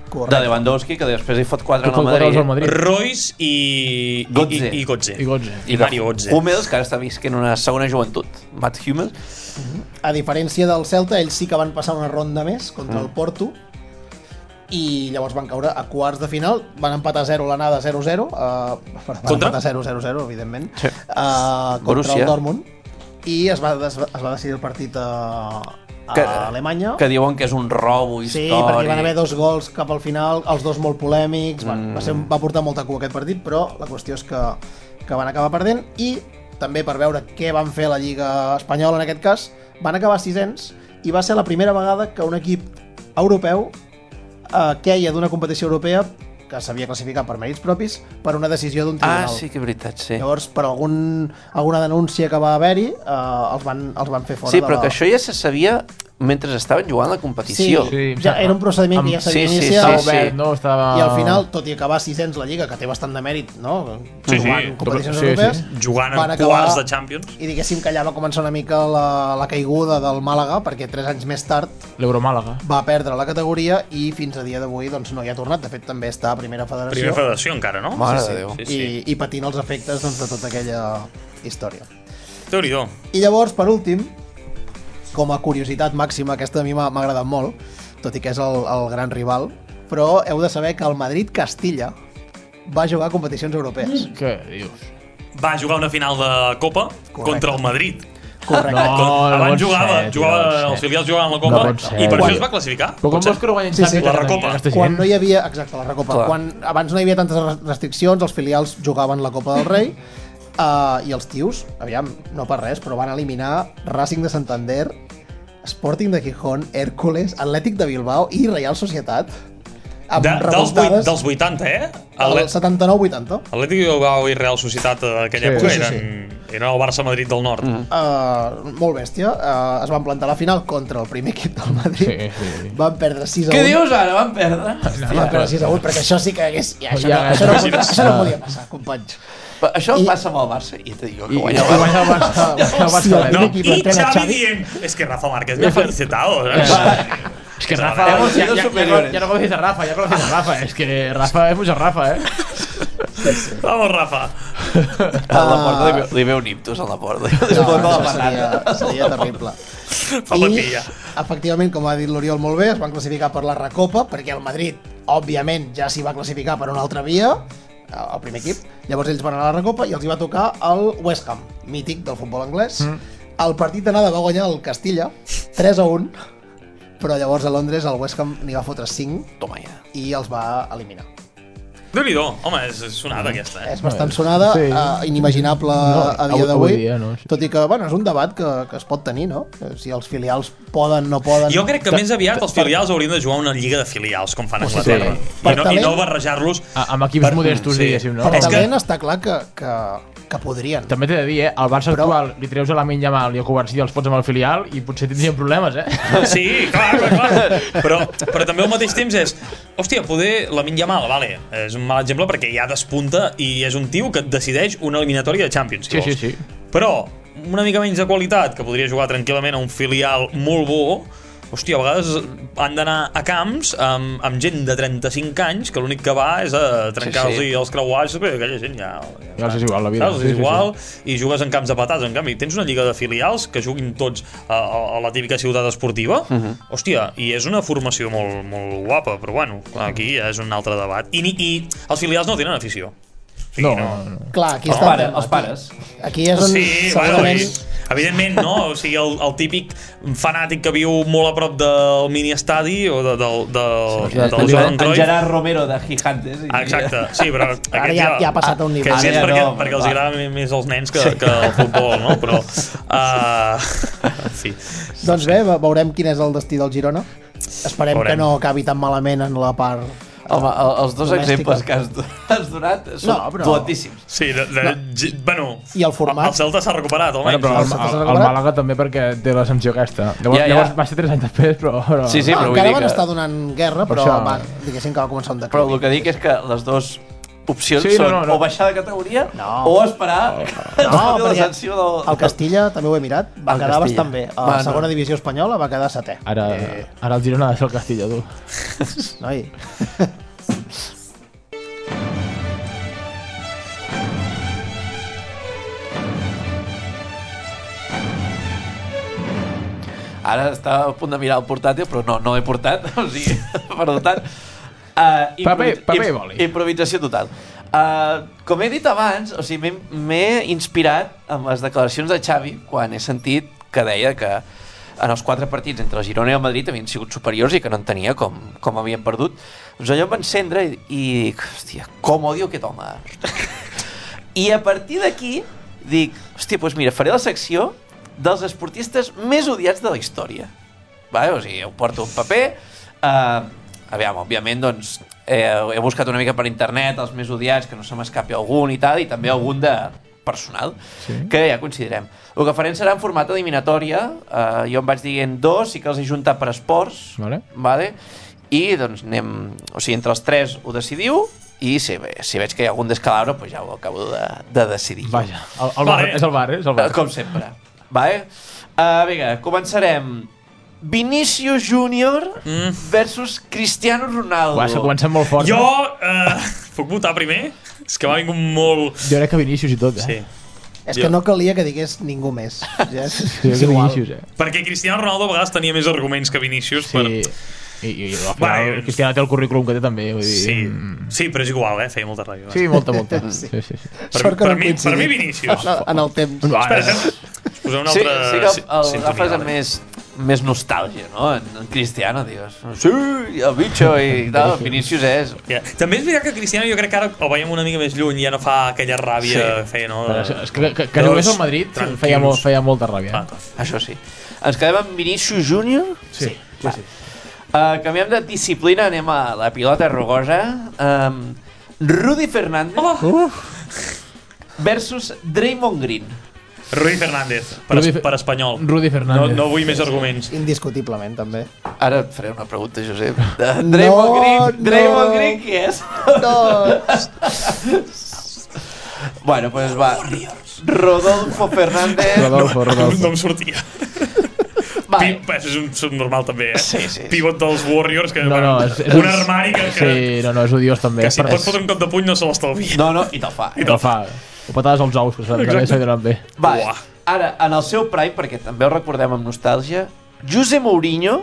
Correcte. de Lewandowski, que després hi fot quatre Que en el fot quatre Madrid. al Madrid. Royce i... Götze. I, i Götze. I Götze. I Mario Götze. Hummels, que ara està visquent una segona joventut. Matt Hummels. A diferència del Celta, ells sí que van passar una ronda més contra el Porto i llavors van caure a quarts de final, van empatar zero l'anada zero zero, uh, van Contra? empatar zero zero zero, evidentment, Sí. uh, contra Borussia. el Dortmund, i es va, es va, es va decidir el partit a, a Que- Alemanya. Que diuen que és un robo Sí, històric. perquè hi van haver dos gols cap al final, els dos molt polèmics, mm. bueno, va, ser, va portar molta cua aquest partit, però la qüestió és que, que van acabar perdent, i també per veure què van fer a la Lliga Espanyola en aquest cas, van acabar sisens, i va ser la primera vegada que un equip europeu eh, queia d'una competició europea que s'havia classificat per mèrits propis per una decisió d'un tribunal. Ah, sí que és veritat, sí. Llavors, per algun, alguna denúncia que va haver-hi, eh, els, van, els van fer fora Sí, de però la... que això ja se sabia mentre estaven jugant la Sí, competició. Sí, ja era un procediment que ja s'havia Sí, sí, iniciat. sí, Estava sí. obert, no? Estava... I al final, tot i acabar sisens la Lliga, que té bastant de mèrit, no? Sí, Jugant sí. competicions Sí, sí. europees, Jugant van en acabar- quarts de Champions. i diguéssim que allà va començar una mica la, la caiguda del Màlaga, perquè tres anys més tard L'Euromàlaga. va perdre la categoria i fins a dia d'avui doncs, no hi ha tornat. De fet, també està a Primera Federació Primera federació encara, no? Mare sí, de sí. Déu. Sí, sí. I, i patint els efectes doncs, de tota aquella història. Déu-n'hi-do. I llavors, per últim, com a curiositat màxima, aquesta a mi m'ha m'ha agradat molt, tot i que és el, el gran rival, però heu de saber que el Madrid-Castilla va jugar a competicions europees. Què dius? Va jugar una final de Copa contra el Madrid. Correcte. No, no Abans pot jugava, ser, tio, jugava no pot ser. els filials jugaven la Copa No pot ser. i per Quan- això es va classificar. Però com Pot ser? vols que no guanyin Sí, sí. Champions La aquesta- Recopa. aquesta Quan gent? no hi havia... Exacte, la Recopa. Clar. Quan abans no hi havia tantes restriccions, els filials jugaven la Copa del Rei uh, i els tios, aviam, no per res, però van eliminar Racing de Santander, Sporting de Gijón, Hércules, Atlètic de Bilbao i Real Societat. Amb De, dels, vuit, remuntades dels vuitanta, eh? del Atlè- setanta-nou vuitanta. Atlètic de Bilbao i Real Societat a aquella Sí, època sí, sí, eren, eren el Barça-Madrid del nord. Mm. Uh, molt bèstia. Uh, es van plantar a la final contra el primer equip del Madrid. Sí, sí, sí. Van perdre sis a Què un. dius ara? Van perdre? Van perdre sis a un, perquè això sí que hagués... Ja, això, Ja, no, això, no, ja, podia- ja. això no podia passar, companys. Però això I- passa amb el Barça i te dic que I, i guanya el guanya Barça. el Barça. guanya el Barça. Sí, el No, equip y l'entrena Xavi Xavi. dient, es que Rafa Márquez me ha felicitado. ¿eh? Es que Rafa, Hemos ya, sido ya, ya, superiores. ya no conoces a Rafa, ya conoces a Rafa. Es que Rafa es mucho Rafa, ¿eh? Vamos, Rafa. A la porta li, veu- li veu un ictus a la porta. No, Después de la això patata. seria, seria terrible. Fa patilla. efectivament, com ha dit l'Oriol molt bé, es van classificar per la Recopa, perquè el Madrid, òbviament, ja s'hi va classificar per una altra via, el primer equip. Llavors ells van anar a la Recopa i els hi va tocar el West Ham, mític del futbol anglès. Mm. El partit d'anada va guanyar el Castilla, tres a un, però llavors a Londres el West Ham n'hi va fotre cinc Toma ja. i els va eliminar. Déu-n'hi-do. Home, és és sonada aquesta, eh? És bastant sonada, Sí. uh, inimaginable No, a dia avui- d'avui, avui dia no, sí. tot i que, bueno, és un debat que, que es pot tenir, no? Si els filials poden, no poden... Jo crec que més aviat els filials haurien de jugar una lliga de filials, com fan a Sí. Anglaterra. Per I, no, I talent- no barrejar-los... A, amb equips Per- modestos, sí. diguéssim, no? Per És que- talent està clar que, que, que podrien. També t'he de dir, eh? Al Barça Però- actual li treus a la Lamine Yamal i a Covarsí els fots amb el filial i potser tindrien problemes, eh? Sí, clar, clar, clar. Però, però també al mateix temps és... Hòstia, poder la Yamal, vale, és un mal exemple perquè ja despunta i és un tio que et decideix una eliminatòria de Champions, si Sí, sí, vols. sí. Però una mica menys de qualitat, que podria jugar tranquil·lament a un filial molt bo, hòstia, a vegades han d'anar a camps amb, amb gent de trenta-cinc anys que l'únic que va és a trencar-los Sí, sí. els creuats, perquè aquella gent ja... Ja els és igual la vida. Saps? Sí, És sí, igual, i jugues en camps de patats. En canvi, tens una lliga de filials que juguin tots a, a, a la típica ciutat esportiva. Uh -huh. Hòstia, i és una formació molt, molt guapa, però bueno, aquí ja és un altre debat. I, ni, i els filials no tenen afició. O sigui, No, no, no. Clar, aquí Els està el pares, tema. els pares. Aquí és on Sí, bueno, segurament... i, evidentment, no? O sigui, el, el típic fanàtic que viu molt a prop del mini-estadi o de, de, de, Sí, del sí, En, Joan en Cruyff. Gerard Romero de Gigantes. I... Ah, exacte, sí, però... Ara ja, ja ha passat a un Que nivell. és Ara ja perquè, no, perquè els va. agrada més els nens que, que el futbol, no? Però... Uh, en fi. Doncs bé, ve- veurem quin és el destí del Girona. Esperem Veurem. que no acabi tan malament en la part... Home, el, els dos domèstica. exemples que has, do- has donat són No, però- dolentíssims. Sí, de, de, no. bueno... I el format? El Celta s'ha recuperat, Bueno, almenys. però el, S'ha el, el recuperat? Màlaga també perquè té la sanció aquesta. Llavors, Ja, ja. llavors va ser tres anys després, però... però... Sí, sí, no, però vull encara dir van que- estar donant guerra, però això- va, diguéssim que va començar un Però declivi. el que dic és que les dues opcions Sí, no, són no, no. o baixar de categoria No. o esperar que No, ens doni la perquè sanció del... el Castilla, també ho he mirat, va El quedar Castilla. bastant bé. A Va, la no. segona divisió espanyola va quedar setè. Ara, Eh, ara el Girona ha de ser el Castilla, tu. noi. Ara estava a punt de mirar el portàtil, però no, no l'he portat, o sigui, per tant... Uh, Paper- paper i boli. Improvisació total. Uh, com he dit abans, o sigui, m'he- m'he inspirat amb les declaracions de Xavi quan he sentit que deia que en els quatre partits entre el Girona i el Madrid havien sigut superiors i que no entenia com, com havien perdut. Doncs allò em va encendre i, i dic, hòstia, com odio aquest home. I a partir d'aquí dic, hòstia, doncs mira, faré la secció dels esportistes més odiats de la història. Vale? O sigui, ho porto un paper... Uh, aviam, òbviament, doncs, eh, he buscat una mica per internet els més odiats, que no se m'escapi algun i tal, i també algun de personal, sí. que ja considerem. El que farem serà en format eliminatòria, eh, jo em vaig dient dos, sí que els he juntat per esports, Vale. vale? I doncs anem... O sigui, entre els tres ho decidiu, i si, si veig que hi ha algun descalabro, doncs ja ho acabo de, de decidir. Vaja, el, el bar, Vale. és el bar, eh? És el bar. Com sempre. Vale? Uh, vinga, començarem. Vinícius Júnior Mm. versus Cristiano Ronaldo. Uah, s'ha començat molt fort. Jo Eh? eh, puc votar primer? És que m'ha vingut molt... Jo crec que Vinícius i tot, eh? Sí. És Jo- que no calia que digués ningú més. Ja és, Sí, és que igual. Vinícius, eh? Perquè Cristiano Ronaldo a vegades tenia més arguments que Vinícius. Sí. Per... I, i, i al final Va, el Cristiano té el currículum que té també. Vull dir, Sí. mm, sí, però és igual, eh? Feia molta ràbia. sí, molta, molta. Sí. Sí, sí, sí. Per, Sort que per, no mi, per coincidim. mi Vinícius. En, en el temps. Va, Espera, eh? espera. Posem una Sí, altra... sí que si- el, el sintonia, agafes amb vale. més, més nostàlgia, no? En, en Cristiano, dius, sí, el bitxo i tal, Vinícius és... Ja. També és veritat que Cristiano jo crec que ara el veiem una mica més lluny, ja no fa aquella ràbia Sí. que feia, no? Però és, és que, que, que Dos jugués al Madrid tranquils. feia, molt, feia molta ràbia. Ah, Eh? Això sí. Ens quedem amb Vinícius Júnior. Sí, sí, sí. Uh, canviem de disciplina, anem a la pilota rugosa. Um, Rudi Fernández Oh! versus Draymond Green. Rudi Fernández, per, Rudi es, Fe- per espanyol. Rudi Fernández. No, no vull més arguments. Indiscutiblement, també. Ara et faré una pregunta, Josep. De Draymond No, Green, no. Draymond Green, qui és? No! Bueno, pues va. Rodolfo Fernández. Rodolfo, Rodolfo. No em sortia. Va. Pi, pues, és un subnormal també, eh? Sí, sí. Pivot dels Warriors, que No, no, és, és un armari que, que, Sí, no, no, és odiós també. que si Però pot fotre un cop de puny no se l'estalvia. No, no, i te'l fa. no fa. Ho patades als ous, que se també se li donen bé. Va, Uah. ara, en el seu prime, perquè també el recordem amb nostàlgia, José Mourinho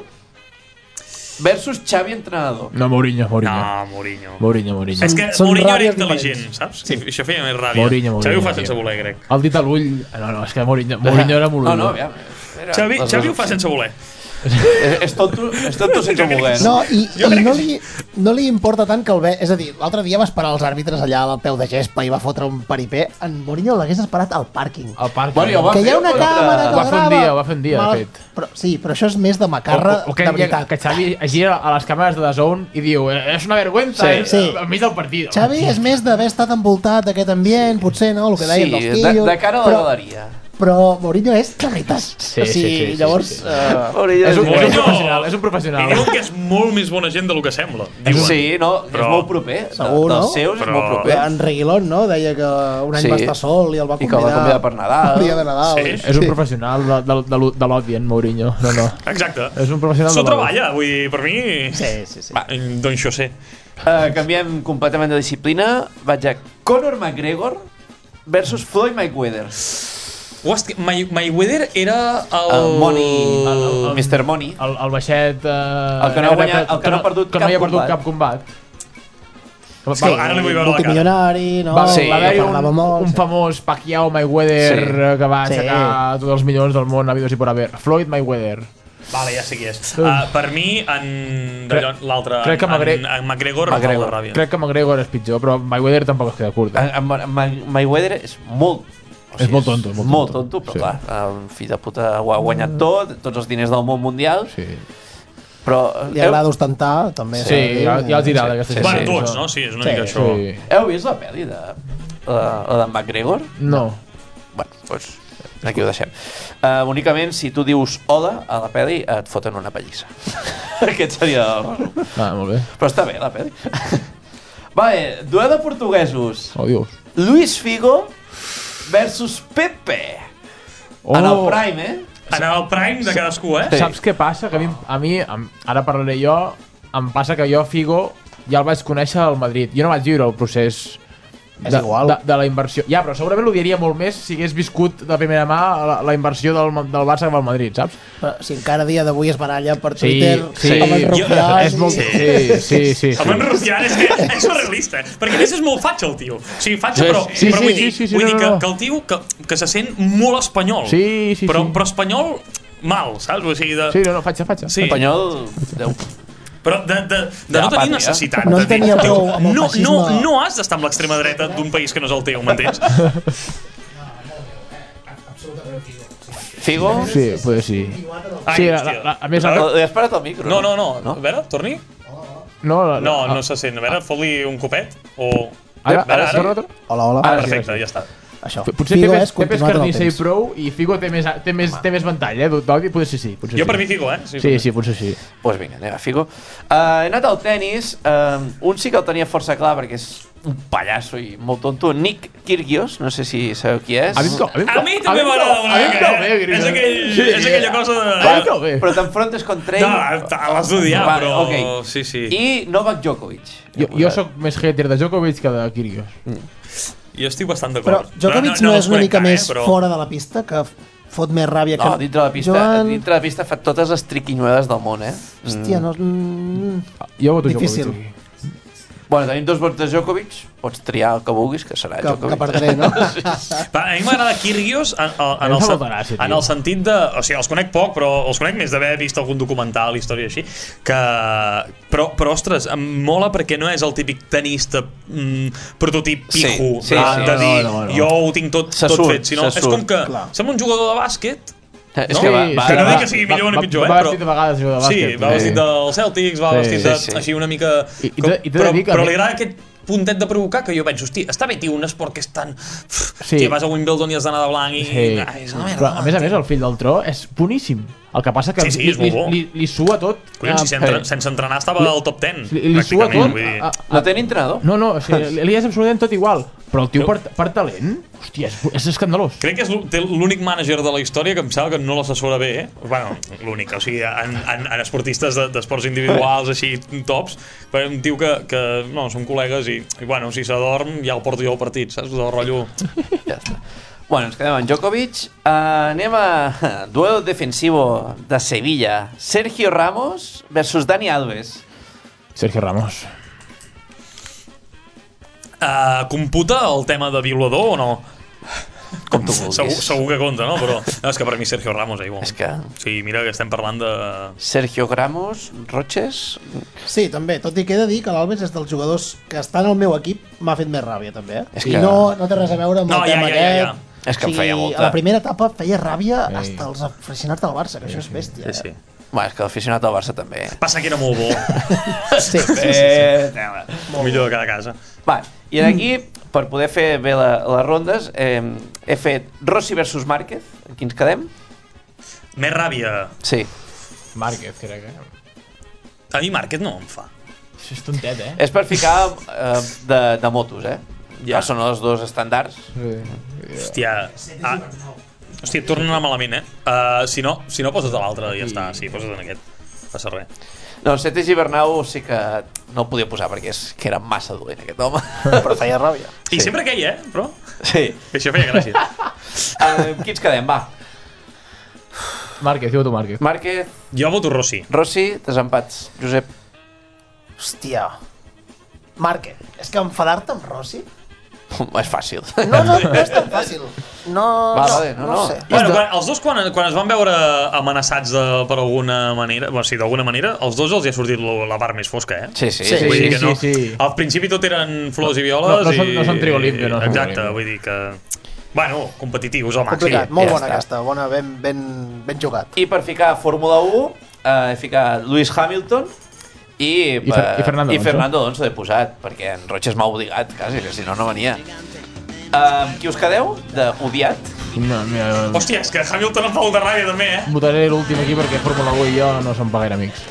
versus Xavi entrenador. No, Mourinho, Mourinho. No, Mourinho. Mourinho, Mourinho. És que Són Mourinho era ràbies intel·ligent, diferents. saps? Sí. Això feia més ràbia. Mourinho, Mourinho, Xavi ho fa tio. sense voler, crec. El dit a l'ull... No, no, és que Mourinho, Mourinho era molt No, no, odiós. aviam. Era Xavi, les Xavi dues ho fa sense voler. opcions. És, és, tonto, és tonto sense voler, no? No, i, Jo i crec no, que li, no li importa tant que el ve... És a dir, l'altre dia va esperar els àrbitres allà al peu de gespa i va fotre un paripé. En Mourinho l'hagués esperat al pàrquing. El parc. Bueno, ja ho va Que hi ha fer una contra- càmera que Ho va fer un grava. dia, ho va fer un dia, de Mal- fet. Però, sí, però això és més de macarra, o, o que, de veritat. que Xavi es gira a les càmeres de The Zone i diu és una vergüenza, Sí. eh, Sí. enmig del partit. Xavi és més d'haver estat envoltat d'aquest ambient, potser, no?, el que deien Sí, dels de, quillos. de cara a la però, galeria. però Mourinho és de veritat. Sí, o sigui, sí, sí, sí, llavors... sí, sí. eh, Mourinho És un, és un Mourinho- professional, és un I professional. diuen que és molt més bona gent del que sembla. Diuen. Sí, no, és Però- molt proper. De, Segur, dels no? seus Però- és molt proper. En Reguilón, no?, deia que un any Sí. va estar sol i el va I que convidar... el va convidar per Nadal. El dia de Nadal. Sí. És un professional de, de, de, de l'odi, en Mourinho. No, no. Exacte. És un professional S'ho de l'odi. treballa, vull dir, per mi... Sí, sí, sí. Va, doncs això sé. Uh, canviem completament de disciplina. Vaig a Conor McGregor versus Floyd Mayweather. Hosti, May Mayweather era el... El Money, el- el- el mister Money. El, el baixet... Eh, El que no ha guanyat- el que no ha perdut que no cap hi ha perdut combat. cap combat. Sí, Va, ara li vull veure la cara. multimilionari, no? Va, Sí, va haver-hi parlava un, molt, un sí. famós Pacquiao Mayweather Sí. eh, que va Sí. aixecar tots els milions del món habidos i por haver. Floyd Mayweather. Vale, ja sé qui és. Uh, per mi, en Crec- d'allò- l'altre, crec que en, Magre- en, en McGregor, McGregor. McGregor. Ràbia. Crec que McGregor és pitjor, però Mayweather tampoc es queda curt. Eh? En, en, en Mayweather és molt... O És molt tonto, molt molt tonto. tonto, però Sí. clar, el fill de puta ho ha guanyat tot, tots els diners del món mundial, Sí, però... Li agrada ostentar, també. sí s'ha de dir. ja, ja els dirà Sí, d'aquesta sí, Bueno, sí, tots, això. no? Sí, és una Sí, mica això. Sí. Heu vist la pel·li de, la, la de McGregor? No. Bueno, doncs aquí ho deixem. Uh, únicament, si tu dius hola a la pel·li, et foten una pallissa. Aquest seria el resum. Ah, molt bé. Però està bé, la pel·li. Vale, duel de portuguesos. Oh, Dios. Luis Figo versus Pepe. Oh. En el prime, eh? En el prime de cadascú, eh? Sí. Saps què passa? Que a mi, a mi em- ara parlaré jo, em passa que jo Figo ja el vaig conèixer al Madrid. Jo no vaig viure el procés És de, igual. de, de la inversió. Ja, però segurament l'odiaria molt més si hagués viscut de primera mà la, la inversió del, del Barça cap al Madrid, saps? Però si encara a dia d'avui es baralla per Sí, Twitter sí. amb el Jo- Rufián és molt... i- Sí, sí, sí. El sí. Ben Rufián és, que és surrealista, eh? Perquè a més és molt fatxa el tio. O sigui, fatxa, Sí, però, sí, però sí, vull dir, sí, sí, sí, vull no, dir que, no. que el tio que, que se sent molt espanyol. Sí, sí, però, sí. però espanyol mal, saps? O sigui, de... Sí, no, no, faig, faig. Sí. Espanyol... Déu. Però de, de, de De no la tenir pàtria. necessitat. No de en tenia dir, tio, prou amb el no, feixisme. no, no has d'estar amb l'extrema dreta d'un país que no és el teu, m'entens? Figo? Sí, poder sí. Ai, Sí, a, hòstia. a, a més... Ah, A, Li has parat el micro? No, no, no. A veure, torni? no, la, No, no se sent. A veure, fot-li un copet. O... Ara, A veure, ara, ara. ara, ara. Hola, hola. Ah, Ara sí, perfecte, ara sí. ja està. Això. Potser Figo Pepe, és Pepe és continuat en el carnisser i temps. prou i Figo té més, té més, té més ventall, eh, d'odi, potser sí, sí. Potser Jo sí. per mi Figo, eh? Sí, sí, potser sí. Doncs pues vinga, anem a Figo. Uh, he anat al tennis. Uh, un sí que el tenia força clar perquè és un pallasso i molt tonto. Nick Kyrgios, no sé si sabeu qui és. A mi, em cau- A mi també em m'agrada cau- una a mi em mica, cau bé, eh? Griezmann. És, aquell, Sí, és aquella cosa de... A mi em cau bé. Però t'enfrontes contra ell. No, l'has d'odiar, Va, però... ok. Sí, sí. I Novak Djokovic. Jo, jo sóc més hater de Djokovic que de Kyrgios. Jo estic bastant Però d'acord. Djokovic no, no és una els mica conec tant, més eh, però... fora de la pista, que fot més ràbia que... No, dintre de la pista, Joan... dintre de la pista fa totes les triquinyuedes del món, eh? Hòstia, no... Mm, Jo voto Difícil. Djokovic. aquí. Bueno, tenim dos vots de Djokovic, pots triar el que vulguis, que serà que, Djokovic. que perdré, no? Va, a mi m'agrada Kyrgios en, en, A mi en, em el, fa sen- molta gràcia, en tio. el sentit de... O sigui, els conec poc, però els conec més d'haver vist algun documental, història així, que... Però, però ostres, em mola perquè no és el típic tenista mm, prototip Sí, pijo, sí, de, sí. de dir, No, no, no. jo ho tinc tot, Se tot surt, fet, sinó se és surt. com que Clar. sembla un jugador de bàsquet. És No? que va, va, que no va, dic que sigui millor ni pitjor, eh, Va però- vestit de vegades jugador de Sí, bàsquet. va vestit del Celtics, va Sí, vestit de, sí, sí. així una mica... I- i com- t'he- i t'he de però, dir que però a mi- li agrada aquest puntet de provocar que jo penso, hosti, està bé, tio, un esport que és tan... Sí. Tio, vas a Wimbledon i has d'anar de blanc i... Sí. Ai, és una merda. Però, a més a més, el fill del tro és boníssim. El que passa que Sí, sí, li, és molt li, bo. li, li sua tot. Collons, si eh, sense, sense entrenar estava al top dez, li, li sua pràcticament, tot. vull dir. A, a, No té ni entrenador? no, no, o sigui, li és absolutament tot igual. Però el tio Però- per, per talent, hòstia, és, és escandalós. Crec que és l'ú- té l'únic mànager de la història que em sembla que no l'assessora bé, eh? Bueno, l'únic, o sigui, en, en, en esportistes de- d'esports individuals així tops, però un tio que, que no, som col·legues i, i bueno, si s'adorm ja el porto jo al partit, saps? Del rotllo... Ja està. Bueno, ens quedem en Djokovic. Uh, anem a duelo defensivo de Sevilla. Sergio Ramos versus Dani Alves. Sergio Ramos. Uh, computa el tema de violador o no? Com tu vulguis. Segur, segur que compta, no? Però no, és que per mi Sergio Ramos, eh, igual. És que... Sí, mira que estem parlant de... Sergio Ramos, Roches... Sí, també, tot i que he de dir que l'Alves és dels jugadors que estan al meu equip, m'ha fet més ràbia, també, eh? És I que- no, no té res a veure amb No, el ja, tema ja, ja, aquest. ja. És que em O sigui, feia molta. A la primera etapa feia ràbia Sí. hasta els aficionats del Barça, que això és bèstia. Sí, sí. Eh? Bueno, és que l'aficionat del Barça també. Passa que era molt bo. Sí, sí, sí, sí. Eh, tela. El millor de cada casa. Va, i aquí, per poder fer bé la, les rondes, eh, he fet Rossi versus Márquez. Aquí ens quedem? Més ràbia. Sí. Márquez, crec, eh? A mi Márquez no em fa. Això és tontet, eh? És per ficar eh, de, de motos, eh? Ja. Ja. Són els dos estàndards. Sí. Hòstia... Ah, hòstia, et torna a anar malament, eh? Uh, si, no, si no, poses de l'altre i ja està. Sí, poses en aquest. No passa res. No, Sete Gibernau sí que no el podia posar perquè és que era massa dolent aquest home. Però feia ràbia. I sempre queia, eh? Però... Sí. Això feia gràcia. Uh, qui ens quedem? Va. Márquez, diu tu Márquez. Márquez, Jo voto Rossi. Rossi, desempats. Josep. Hòstia. Márquez, és que enfadar-te amb Rossi? És fàcil. No, no, no és tan fàcil. No, Va, no, vale, no, no, no. sé. Bueno, quan, els dos quan, quan es van veure amenaçats de, per alguna manera, bueno, sí, d'alguna manera, els dos els hi ha sortit lo, la part més fosca, eh? Sí, sí. Sí. sí. Vull dir Sí, que no, sí, sí. al principi tot eren flors i violes No, no són- i... no són trigo limpio, no són Exacte, trigo limpio. vull dir que... Bueno, competitius al màxim. Complicat, molt ja bona està. aquesta, bona, ben, ben, ben jugat. I per ficar Fórmula u, eh, he ficat Lewis Hamilton i, I Fer- i Fernando i Alonso. Fernando Alonso he posat, perquè en Roches m'ha obligat, quasi, que si no, no venia. Uh, qui us quedeu? De odiat? No, mira, Hòstia, és que Hamilton em fa molta ràbia també, eh? votaré l'últim aquí perquè Fórmula u i jo no som pa gaire amics.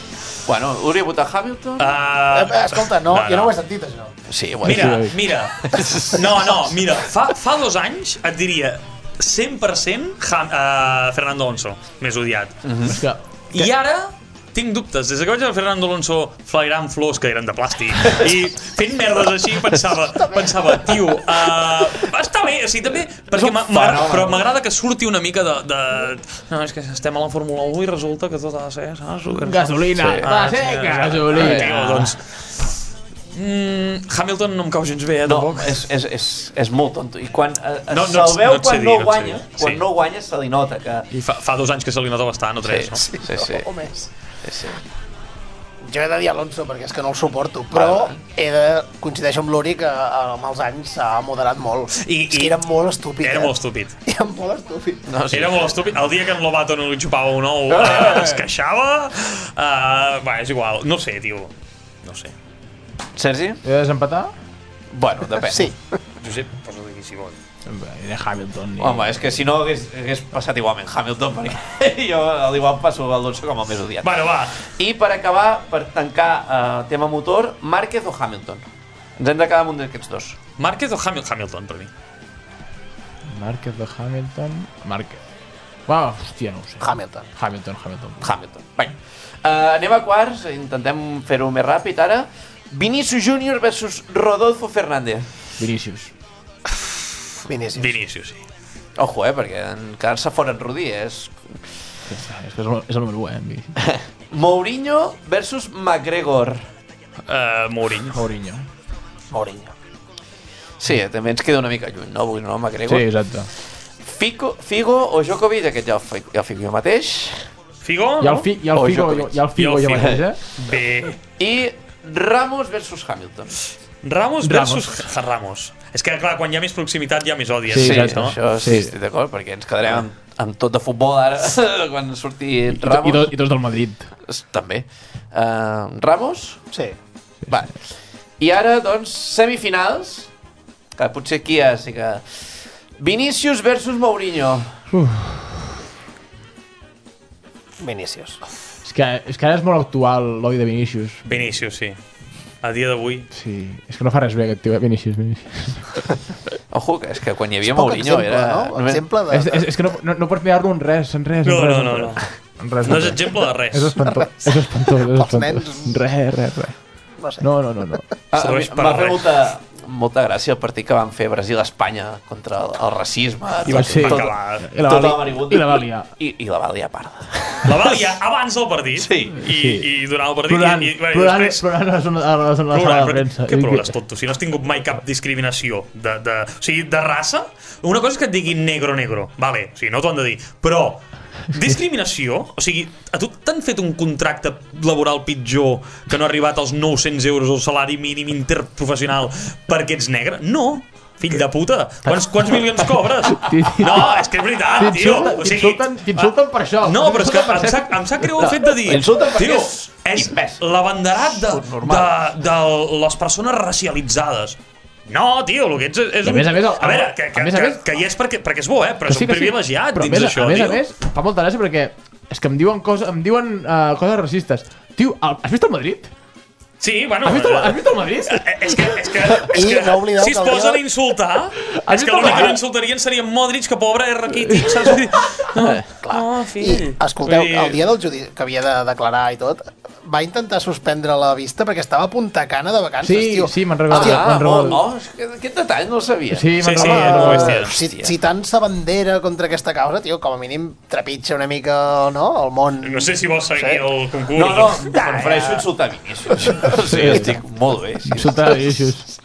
Bueno, hauria votat Hamilton? Uh, Eh, Escolta, no, jo no ho he sentit, això. Sí, bueno. Mira, sí. mira. No, no, mira, fa, fa dos anys et diria cent per cent Ham, uh, Fernando Alonso, més odiat. És que... I ara tinc dubtes. Des que vaig veure Fernando Alonso flairant flors que eren de plàstic i fent merdes així, pensava, pensava tio, uh, està bé, o sigui, també, perquè m'agrada, però m'agrada que surti una mica de, de... No, és que estem a la Fórmula u i resulta que tot ha de ser, saps? Gasolina, Sí. va ser sí, gasolina. Ah, tio, doncs... Mm, Hamilton no em cau gens bé, eh, No, tampoc. és, és, és, és molt tonto. I quan eh, No, no se'l et- veu no et sé quan dir, no no et sé guanya, dir. quan Sí. no guanya se li nota que... I fa, fa dos anys que se li nota bastant, o tres, no? Sí, sí, sí. O més. sí, sí. Jo he de dir Alonso perquè és que no el suporto, però he de coincideixo amb l'Uri que amb els anys s'ha moderat molt. I- és i- que era molt estúpid. Era eh? molt estúpid. Era molt estúpid. No, sí. Era molt estúpid. El dia que en Lobato no li xupava un ou, eh, es queixava. Uh, va, és igual. No sé, tio. No sé. Sergi? He de desempatar? Bueno, depèn. Sí. Josep, posa-li aquí si vols. Era Hamilton. Home, és que si no hagués, hagués passat igualment Hamilton, perquè jo al igual passo Alonso com el més odiat. Bueno, va. I per acabar, per tancar uh, tema motor, Márquez o Hamilton? Ens hem de quedar amb un d'aquests dos. Márquez o Hamil Hamilton, per mi? Márquez de Hamilton... Márquez. Va, hòstia, no ho sé. Hamilton. Hamilton, Hamilton. Hamilton. Bé, uh, anem a quarts, intentem fer-ho més ràpid ara. Vinícius Júnior versus Rodolfo Fernández. Vinícius. Vinícius. Vinícius, sí. Ojo, eh, perquè en quedar-se fora en Rudi és... És que és el, és el número u, eh, en Vinícius. Mourinho versus McGregor. Uh, Mourinho. Mourinho. Mourinho. Sí, també ens queda una mica lluny, no? Avui no, McGregor. Sí, exacte. Figo, Figo o Djokovic, aquest ja el, fi- ja el fico jo mateix. Figo, Hi ha no? el, fi, hi ha el O Figo, Djokovic. hi ha el Figo I el jo Figo. mateix, eh? Bé. I Ramos versus Hamilton. Ramos versus Ramos. Ramos. Ramos. És que, clar, quan hi ha més proximitat hi ha més odi. Sí, Sí, exacte. no? això sí, Sí. estic d'acord, perquè ens quedarem amb, amb tot de futbol ara, quan surti I, to, Ramos. i, dos, I tots del Madrid. També. Uh, Ramos? Sí. Va. I ara, doncs, semifinals, que potser aquí ja sí que... Vinícius versus Mourinho. Vinícius. És que, és que ara és molt actual l'odi de Vinícius. Vinícius, sí. A dia d'avui. Sí, és que no fa res bé aquest tio, eh? Vinícius, Vinícius. Ojo, que és que quan hi havia Poc Mourinho exemple, era... no? Exemple de... És, és, és que no, no, no pots mirar-lo en res, en res, en No, res. no, no, en no. res. En res, No en és res. exemple de res. És espantós, és espantós, és Pels espantós. nens. Res, res, res. No sé. No, no, no, no. Ah, a mi Serveix em per va fer res. molta, molta gràcia el partit que van fer Brasil-Espanya contra el, el racisme. I va ser- tot, acabar. I la tota va li- maribunda. i la va liar. I, i la va liar parda. La va liar abans del partit. Sí. I, Sí. i durant el partit. Plorant, i, i, bueno, plorant, després, plorant a la zona, a la zona de la Plorant, sala de però premsa. què I plores, que- tonto? Si no has tingut mai cap discriminació de, de, o sigui, de raça, una cosa és que et diguin negro, negro, vale, o sigui, no t'ho han de dir, però discriminació, o sigui, a tu t'han fet un contracte laboral pitjor que no ha arribat als nou-cents euros el salari mínim interprofessional perquè ets negre? No, fill de puta, quants, quants milions cobres? No, és que és veritat, tio. T'insulten- O sigui, t'insulten- t'insulten per això. no, però és que T'insulten per em ser- sap, em sap greu el fet de dir... T'insulten perquè tio, és és imbècil. l'abanderat de, de, de les persones racialitzades. No, tio, el que ets és I a un... més a més, el- a veure, que, que, a més a que, més- que hi és perquè, perquè és bo, eh? Però és sí un que sí. privilegiat Però a dins més, això, a més, tio. a més, fa molta gràcia perquè és que em diuen, cosa, em diuen uh, coses racistes. Tio, el, has vist el Madrid? Sí, bueno... Has vist el, eh, has vist el Madrid? eh, És que, és que, és I que no oblideu si es que el posen dia- a insultar, Has és vist que el l'únic que Madrid? no insultarien seria Modric, que pobre és raquític, saps? Vull dir, No, no, I, fill. escolteu, Vull dir, el dia del judici que havia de declarar i tot, va intentar suspendre la vista perquè estava a Punta Cana de vacances, Sí, tio. sí, me'n recordo. Hòstia, Ah, me'n molt, recordo. oh, és que aquest detall no el sabia. Sí, Sí, me'n sí, recordo. no, Uh, bèstia. si, si tant s'abandera contra aquesta causa, tio, com a mínim trepitja una mica, no?, el món. No sé si vols seguir Sí. el concurs. No, no, prefereixo insultar Vinícius. Sí, estic molt bé. Sí. Insultar a Vinícius.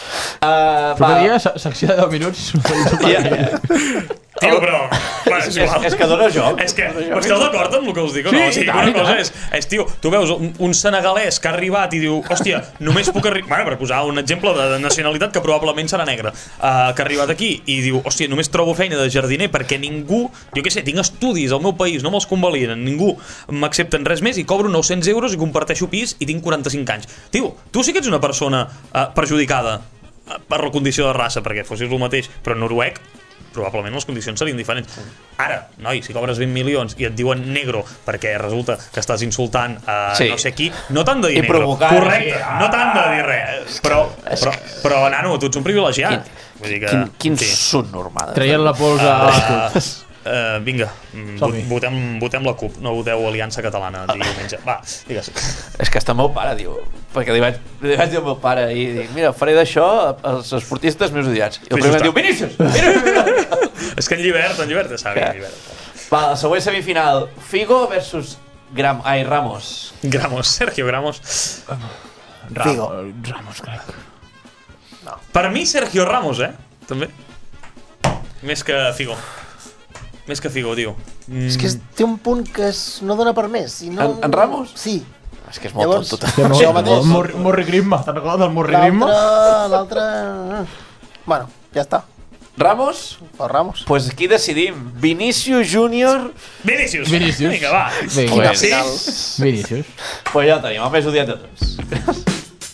Uh, Però dia, se- secció de deu minuts, insultar Ja, a Vinícius. Tio, però... Bueno, és, és, igual. és que dona joc. És que, però esteu d'acord amb el que us dic o Sí, no? O sigui, i tant, una i cosa tant. és, és, tio, tu veus un, un senegalès que ha arribat i diu, hòstia, només puc arribar... Bueno, per posar un exemple de, de nacionalitat que probablement serà negra, uh, que ha arribat aquí i diu, hòstia, només trobo feina de jardiner perquè ningú, jo què sé, tinc estudis al meu país, no me'ls convaliden, ningú m'accepta en res més i cobro nou-cents euros i comparteixo pis i tinc quaranta-cinc anys. Tio, tu sí que ets una persona uh, perjudicada uh, per la condició de raça, perquè fossis el mateix, però noruec, probablement les condicions serien diferents. Ara, noi, si cobres vint milions i et diuen negro perquè resulta que estàs insultant a sí. no sé qui, no t'han de dir I negro. provocant. Correcte, no t'han de dir res. Però, però, però nano, tu ets un privilegiat. Quin, Vull dir que, quin, quin sí. subnormal. Traient la pols a... Uh, uh, vinga, votem, votem la CUP, no voteu Aliança Catalana diumenge. Va, digues. És que està el meu pare, diu, perquè li vaig, li vaig dir al meu pare i dic, mira, faré d'això els esportistes més odiats. I el primer diu, Vinícius! És que en Llibert, en Llibert, ja sabi, en Llibert. Va, la següent semifinal, Figo versus Gram... Ai, Ramos. Gramos, Sergio Gramos. Figo. Ramos, crec. No. Per mi, Sergio Ramos, eh? També. Més que Figo. Més que Figo, tio. Mm. És que és, té un punt que es, no dona per més. Si no... En, en Ramos? Sí. És que és molt Llavors, tonto. Sí, això mateix. El Morri Grimma, te'n recordes del Morri Grimma? L'altre... L'altre... Bueno, ja està. Ramos? El Ramos. Pues aquí decidim. Vinicius Júnior... Vinicius. Vinicius. Vinga, va. Vinga. Pues, Sí. Vinicius. pues ja el tenim, el més odiat de tots.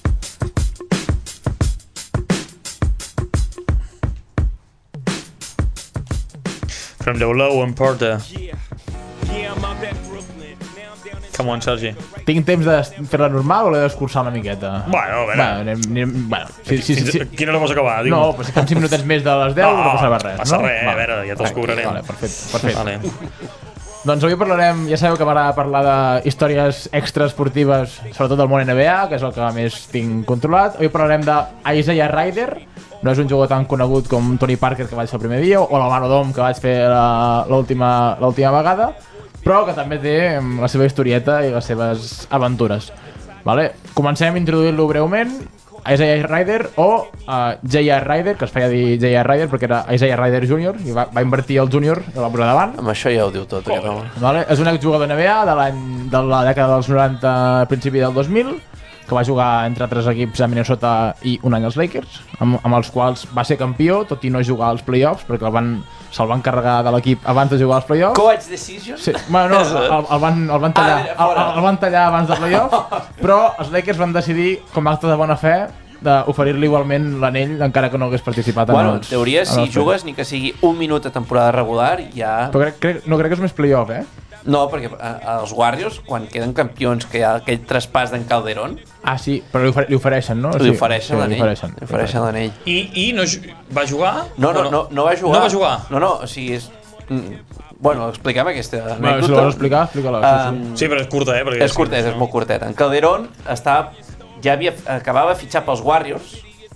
From the low and Porta. Come on, Sergi. Tinc temps de fer-la normal o l'he d'escurçar una miqueta? Bueno, a veure. Bueno, anem, anem, bueno sí, sí, sí, sí. Quina hora vols acabar? Diu. No, però si fem cinc minutets més de les deu no, no passarà res, passa no? res, a veure, ja te'ls cobrarem. Vale, perfecte, perfecte. Vale. Doncs avui parlarem, ja sabeu que m'agrada parlar de històries extraesportives, sobretot del món N B A, que és el que més tinc controlat. Avui parlarem d'Isaiah Ryder, no és un jugador tan conegut com Tony Parker, que vaig fer el primer dia, o la Mano Dom, que vaig fer l'última vegada, però que també té la seva historieta i les seves aventures. Vale? Comencem introduint-lo breument. Isaiah Ryder o uh, J R Ryder, que es feia dir J R Ryder perquè era Isaiah Ryder júnior i va, va invertir el júnior i el va posar davant. Amb això ja ho diu tot, aquest home. Vale? És un exjugador N B A de, l'any de la dècada dels noranta, principi del dos mil, que va jugar entre altres equips a Minnesota i un any als Lakers, amb, amb els quals va ser campió, tot i no jugar als playoffs, perquè el van, se'l van carregar de l'equip abans de jugar als playoffs. Coach decision? Sí, bueno, no, el, el, van, el, van tallar, ah, el, el van tallar abans de playoffs, però els Lakers van decidir, com a acte de bona fe, d'oferir-li igualment l'anell encara que no hagués participat bueno, en els... en teoria, si els jugues ni que sigui un minut a temporada regular, ja... Però crec, crec, no crec que és més playoff, eh? No, perquè eh, els Warriors, quan queden campions, que hi ha aquell traspàs d'en Calderón... Ah, sí, però li, ofer li ofereixen, no? Li Sí, ofereixen sí, l'anell. li ofereixen. Li ofereixen l'anell. I, i no va jugar? No, no, no, no va jugar. No va jugar? No, no, o sigui, és... Bueno, expliquem aquesta anècdota. Bueno, si la vols explicar, explica-la. Um, Sí, però és curta, eh? Perquè és curteta, és molt curteta. En Calderón estava, ja havia, acabava de fitxar pels Warriors,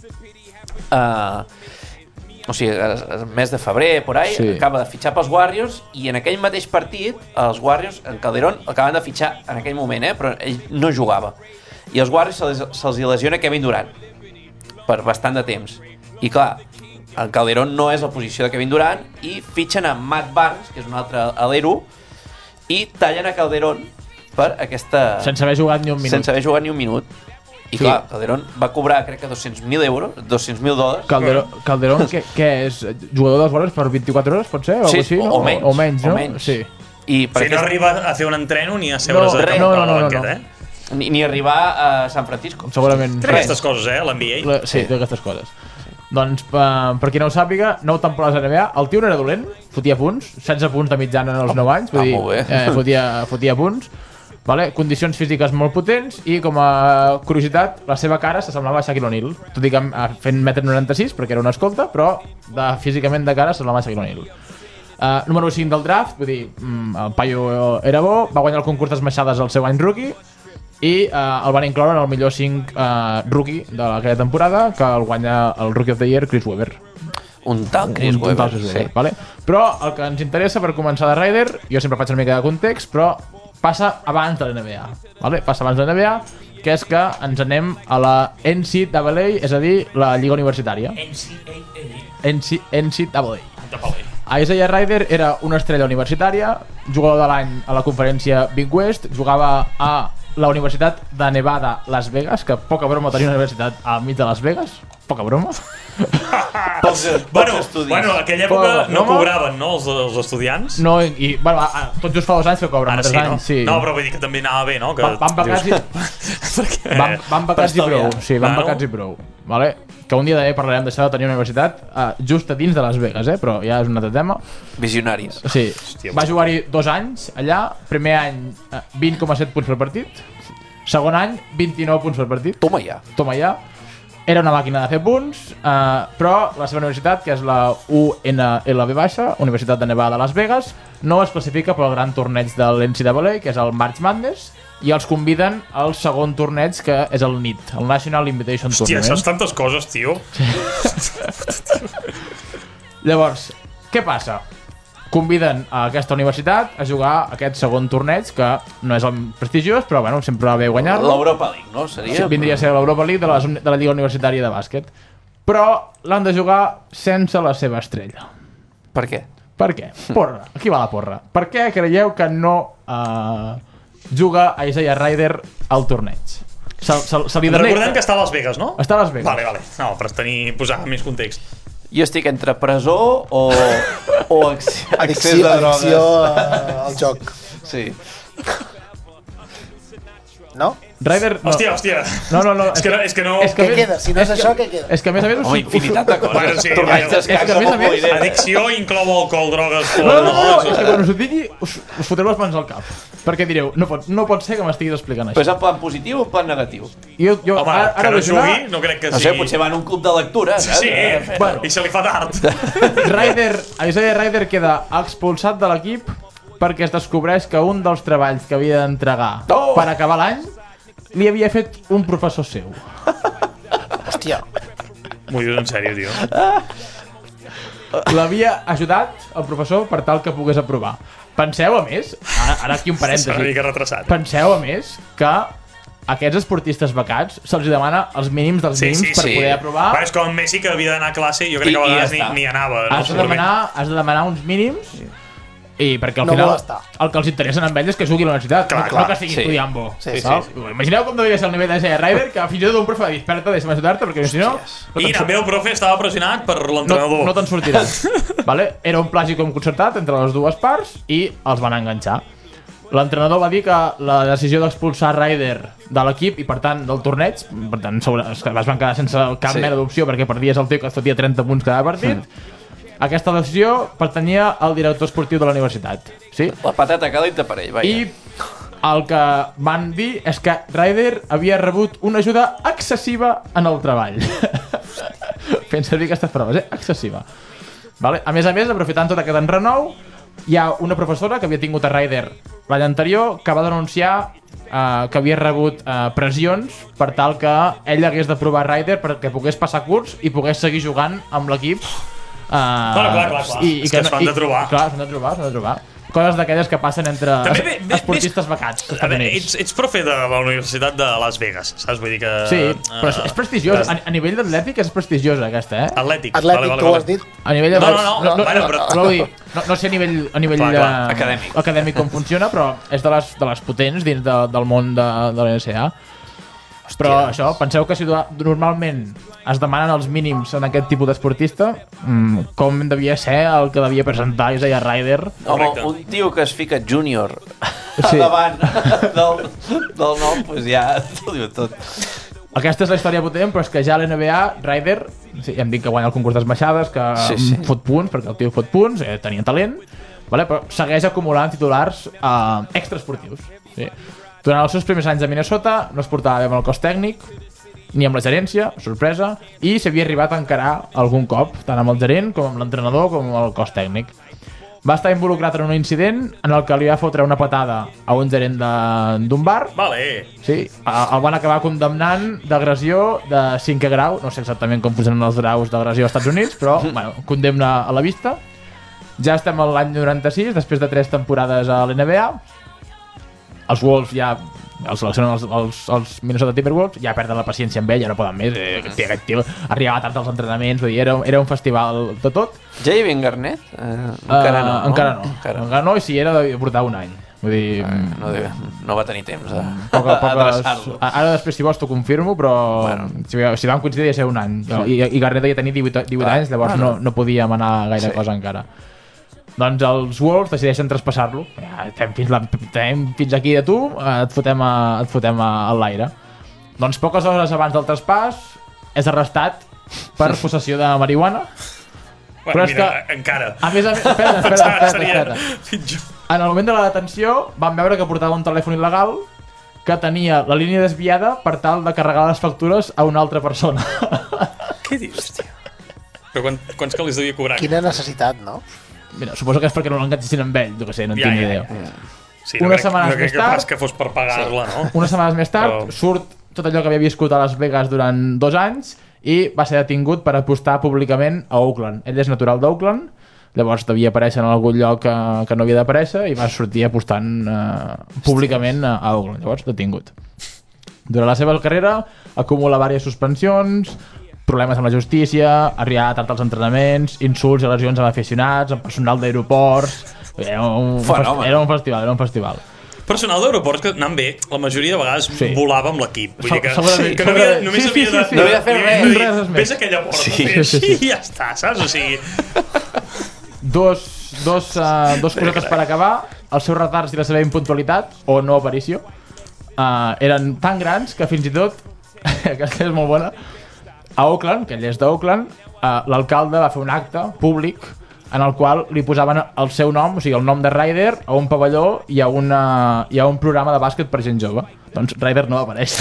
uh, o sigui, el mes de febrer, por ahí, sí. Acaba de fitxar pels Warriors i en aquell mateix partit, els Warriors, en Calderón, acaben de fitxar en aquell moment, eh? Però ell no jugava. I els Warriors se'ls se lesiona Kevin Durant per bastant de temps. I clar, en Calderón no és la posició de Kevin Durant i fitxen a Matt Barnes, que és un altre alero, i tallen a Calderón per aquesta... Sense haver jugat ni un minut. Sense haver jugat ni un minut. I sí. Clar, Calderón va cobrar, crec que dos-cents mil euros, dos-cents mil dòlars. Calderón, Calderón què, què és? Jugador dels Warriors per vint-i-quatre hores, pot ser? O sí, així, no? o, o menys. O menys, no? O menys. Sí. I per si aquest... no arriba a fer un entreno ni a seure's no, a, no, no, a la no, banqueta, no. eh? Ni, ni arribar a San Francisco. Segurament. Té aquestes coses, eh, l'N B A. La, sí, té aquestes coses. Doncs, uh, per qui no ho sàpiga, nou temporades a N B A, el tio no era dolent, fotia punts, setze punts de mitjana en els nou anys, vull ah, dir, molt bé. eh, fotia, fotia punts, vale? Condicions físiques molt potents i, com a curiositat, la seva cara s'assemblava a Shaquille O'Neal, tot i que fent un metre noranta-sis, perquè era una escolta, però de, físicament de cara s'assemblava a Shaquille O'Neal. Uh, número cinc del draft, vull dir, el paio era bo, va guanyar el concurs d'esmaixades al seu any rookie, i uh, el van incloure en el millor cinc uh, rookie d'aquella temporada, que el guanya el Rookie of the Year, Chris Webber. Un tal Chris un, Webber, un tal Chris Webber, sí. Vale? Però el que ens interessa per començar de Ryder, jo sempre faig una mica de context, però passa abans de l'N B A. Vale? Passa abans de l'N B A, que és que ens anem a la N C A A, és a dir, la Lliga Universitària. N C A A. N C A A. Isaiah Ryder era una estrella universitària, jugador de l'any a la conferència Big West, jugava a la Universitat de Nevada, Las Vegas, que poca broma tenir una universitat al mig de Las Vegas, poca broma. Pels, Bueno, estudis. bueno, aquella època Però, no no, cobraven, no, els, els estudiants? No, i, i bueno, a, a, tot just fa dos anys que cobren, Ara tres sí, no? anys, sí. No, però vull dir que també anava bé, no? Que Van, van becats i, Perquè... van, van becats i prou, sí, van Bueno. becats i prou. Vale? Que un dia també parlarem d'això de tenir una universitat uh, just a dins de Las Vegas, eh? Però ja és un altre tema. Visionaris. Sí, Hòstia, va jugar-hi dos anys allà, primer any uh, vint coma set punts per partit, segon any vint-i-nou punts per partit. Toma ja. Toma ja. Era una màquina de fer punts, eh, però la seva universitat, que és la U N L V baixa, Universitat de Nevada de Las Vegas, no es classifica pel gran torneig de l'N C A A, que és el March Madness, i els conviden al segon torneig, que és el N I T, el National Invitation Hòstia, Tournament. saps tantes coses, tio. Llavors, què passa? Conviden a aquesta universitat a jugar aquest segon torneig, que no és el prestigiós, però bueno, sempre va bé guanyar-lo. L'Europa League, no? Seria? Sí, vindria a ser l'Europa League de la, de la Lliga Universitària de Bàsquet. Però l'han de jugar sense la seva estrella. Per què? Per què? Porra. Aquí va la porra. Per què creieu que no uh, juga Isaiah Ryder al torneig? Se, se, se li denega... Recordem que està a Las Vegas, no? Està a Las Vegas. Vale, vale. No, per tenir, posar més context. Jo estic entre presó o, o accés, accés Addicció, a drogues. addicció uh, al joc. Sí. No? Ryder... No. Hòstia, hòstia. No, no, no. És que no... És que no... És que Què més- queda? Si no és això, què queda? És que a més a més... us- Home, infinitat de coses. Bueno, sí, Torneig és d'escacs que a més a amb més- Moider. Addicció inclou alcohol, drogues... No, no, no, no, no, és que quan us ho digui us, us fotreu les mans al cap. Perquè direu, no pot, no pot ser que m'estiguis explicant Però això. és en plan positiu o en plan negatiu? Jo, jo, Home, ara, que ara no vull donar- jugui, no crec que No sé, sigui... potser va en un club de lectura, saps? Sí, Eh, Bueno. i se li fa tard. Ryder, Isaiah Ryder queda expulsat de l'equip perquè es descobreix que un dels treballs que havia d'entregar Oh! per acabar l'any li havia fet un professor seu. Hòstia. M'ho dius en sèrio, tio. L'havia ajudat el professor per tal que pogués aprovar. Penseu, a més, ara, ara aquí un És una parèntesi, mica retrasat. penseu, a més, que aquests esportistes becats se'ls demana els mínims dels Sí, mínims sí, per sí. poder aprovar. Bueno, és com Messi, que havia d'anar a classe, jo crec I- que a i ja vegades ni, està. ni anava. No? Has de, demanar, has de demanar uns mínims i perquè al No final molestar. el que els interessa amb ell és que jugui a la universitat, Clar, no, clar, no que estigui sí. estudiant bo. Sí, sí, saps? Imagineu com devia ser el nivell de Isaiah Ryder, que fins i tot un profe va dir, desperta, deixa'm ajudar-te, perquè si no, no I te'n també el profe estava pressionat per no, l'entrenador. no te'n sortiràs. Vale? Era un plagi com concertat entre les dues parts i els van enganxar. L'entrenador va dir que la decisió d'expulsar Ryder de l'equip i per tant del torneig, per tant sobre, es van quedar sense cap Sí. mena d'opció perquè perdies el tio que et fotia trenta punts cada partit. Mm. Aquesta decisió pertanyia al director esportiu de la universitat. Sí? La patata calenta per ell, vaja. I el que van dir és que Ryder havia rebut una ajuda excessiva en el treball. Fent servir aquestes proves, eh? Excessiva. Vale? A més a més, aprofitant tot aquest enrenou, hi ha una professora que havia tingut a Ryder l'any anterior que va denunciar eh, que havia rebut eh, pressions per tal que ell hagués d'aprovar Ryder perquè pogués passar curs i pogués seguir jugant amb l'equip. Uh, Clar, clar, clar, clar. És que es van de trobar. Clar, s'han de trobar, s'han de trobar. Coses d'aquelles que passen entre També ve- ve- esportistes ves- becats. A veure, ets, ets profe de la Universitat de Las Vegas, saps? Vull dir que... Sí, però és, és prestigiós. eh, A, a nivell d'atlètic és prestigiosa aquesta, eh? Atlètic. Atlètic, vale, tu ho vale, has dit? A nivell de... No, no, no, bueno, però- no, vull dir, no, no sé a nivell, a nivell Clar, clar, eh, acadèmic. acadèmic com funciona, però és de les, de les potents dins de, del món de, de l'N C A. Però això, penseu que si tu- normalment es demanen els mínims en aquest tipus d'esportista, mm, com devia ser el que devia presentar Isaiah Ryder? Home, Correcte. un tio que es fica júnior Sí. davant del, del nom, doncs ja t'ho diu tot. Aquesta és la història potent, però és que ja a l'N B A, Ryder, sí, ja hem dit que guanya el concurs d'esmaixades, que Sí, sí, sí. sí. fot punts, perquè el tio fot punts, eh, tenia talent, vale? Però segueix acumulant titulars eh, extraesportius. Sí. Durant els seus primers anys a Minnesota no es portava bé amb el cos tècnic, ni amb la gerència, sorpresa, i s'havia arribat a encarar algun cop, tant amb el gerent com amb l'entrenador com amb el cos tècnic. Va estar involucrat en un incident en el que li va fotre una patada a un gerent de- d'un bar. Vale. Sí, a- el van acabar condemnant d'agressió de cinquè grau, no sé exactament com funcionen els graus d'agressió als Estats Units, però bueno, condemna a la vista. Ja estem a l'any noranta-sis, després de tres temporades a l'N B A. Els Wolves ja els seleccionen els, els, els Minnesota Timberwolves, ja perden la paciència amb ell, ja no poden més. Eh, aquest, tio, aquest tio arribava tard als entrenaments, vull dir, era, era un festival de tot. Javin Garnett? Eh, encara no, Uh, no? encara no. Encara no. Encara no, i si era de portar un any. Vull dir... No, no va tenir temps a, poca, a adreçar-lo. Ara després, si vols, t'ho confirmo, però bueno. si, si vam coincidir ja ser un any. I, i Garneta ja tenia divuit, divuit ah, anys, llavors ah, no. No, no podíem anar gaire sí. cosa encara. Doncs els Wolves decideixen traspassar-lo. Ja, estem, fins la, estem fins aquí de tu, et fotem, a, et fotem a, a l'aire. Doncs poques hores abans del traspàs és arrestat per possessió de marihuana. Bueno, però mira, que, encara. A més a més, espera, espera, espera, espera. En el moment de la detenció van veure que portava un telèfon il·legal que tenia la línia desviada per tal de carregar les factures a una altra persona. Què dius, tio? Però quan, quants calés devia cobrar? Quina necessitat, no? Mira, suposo que és perquè no l'enganxessin amb ell, jo que sé, no en ja, tinc ja, idea. Ja. Sí, no unes crec, setmanes no crec més tard... que, que fos per pagar-la, sí. No? Unes setmanes més tard Però... surt tot allò que havia viscut a Las Vegas durant dos anys i va ser detingut per apostar públicament a Oakland. Ell és natural d'Oakland, llavors devia aparèixer en algun lloc que, que no havia d'aparèixer i va sortir apostant eh, públicament a, a Oakland, llavors detingut. Durant la seva carrera acumula diverses suspensions, problemes amb la justícia, arribar tard als entrenaments, insults i lesions amb aficionats, amb personal d'aeroports... Era un, fest, era un festival, era un festival. Personal d'aeroports que anant bé, la majoria de vegades sí. volava amb l'equip. Vull dir que, sí, que no havia, només sí, sí, havia de... Sí, sí, sí. No havia de fer res. Dir, res ves a aquella porta, sí, sí, sí. I ja està, saps? O sigui... Dos, dos, uh, dos cosetes per acabar. Els seus retards i la seva impuntualitat, o no aparició, uh, eren tan grans que fins i tot, aquesta és molt bona, a Oakland, que ell és d'Oakland, uh, l'alcalde va fer un acte públic en el qual li posaven el seu nom, o sigui, el nom de Ryder, a un pavelló i a, una, i a un programa de bàsquet per gent jove. Doncs Ryder no apareix.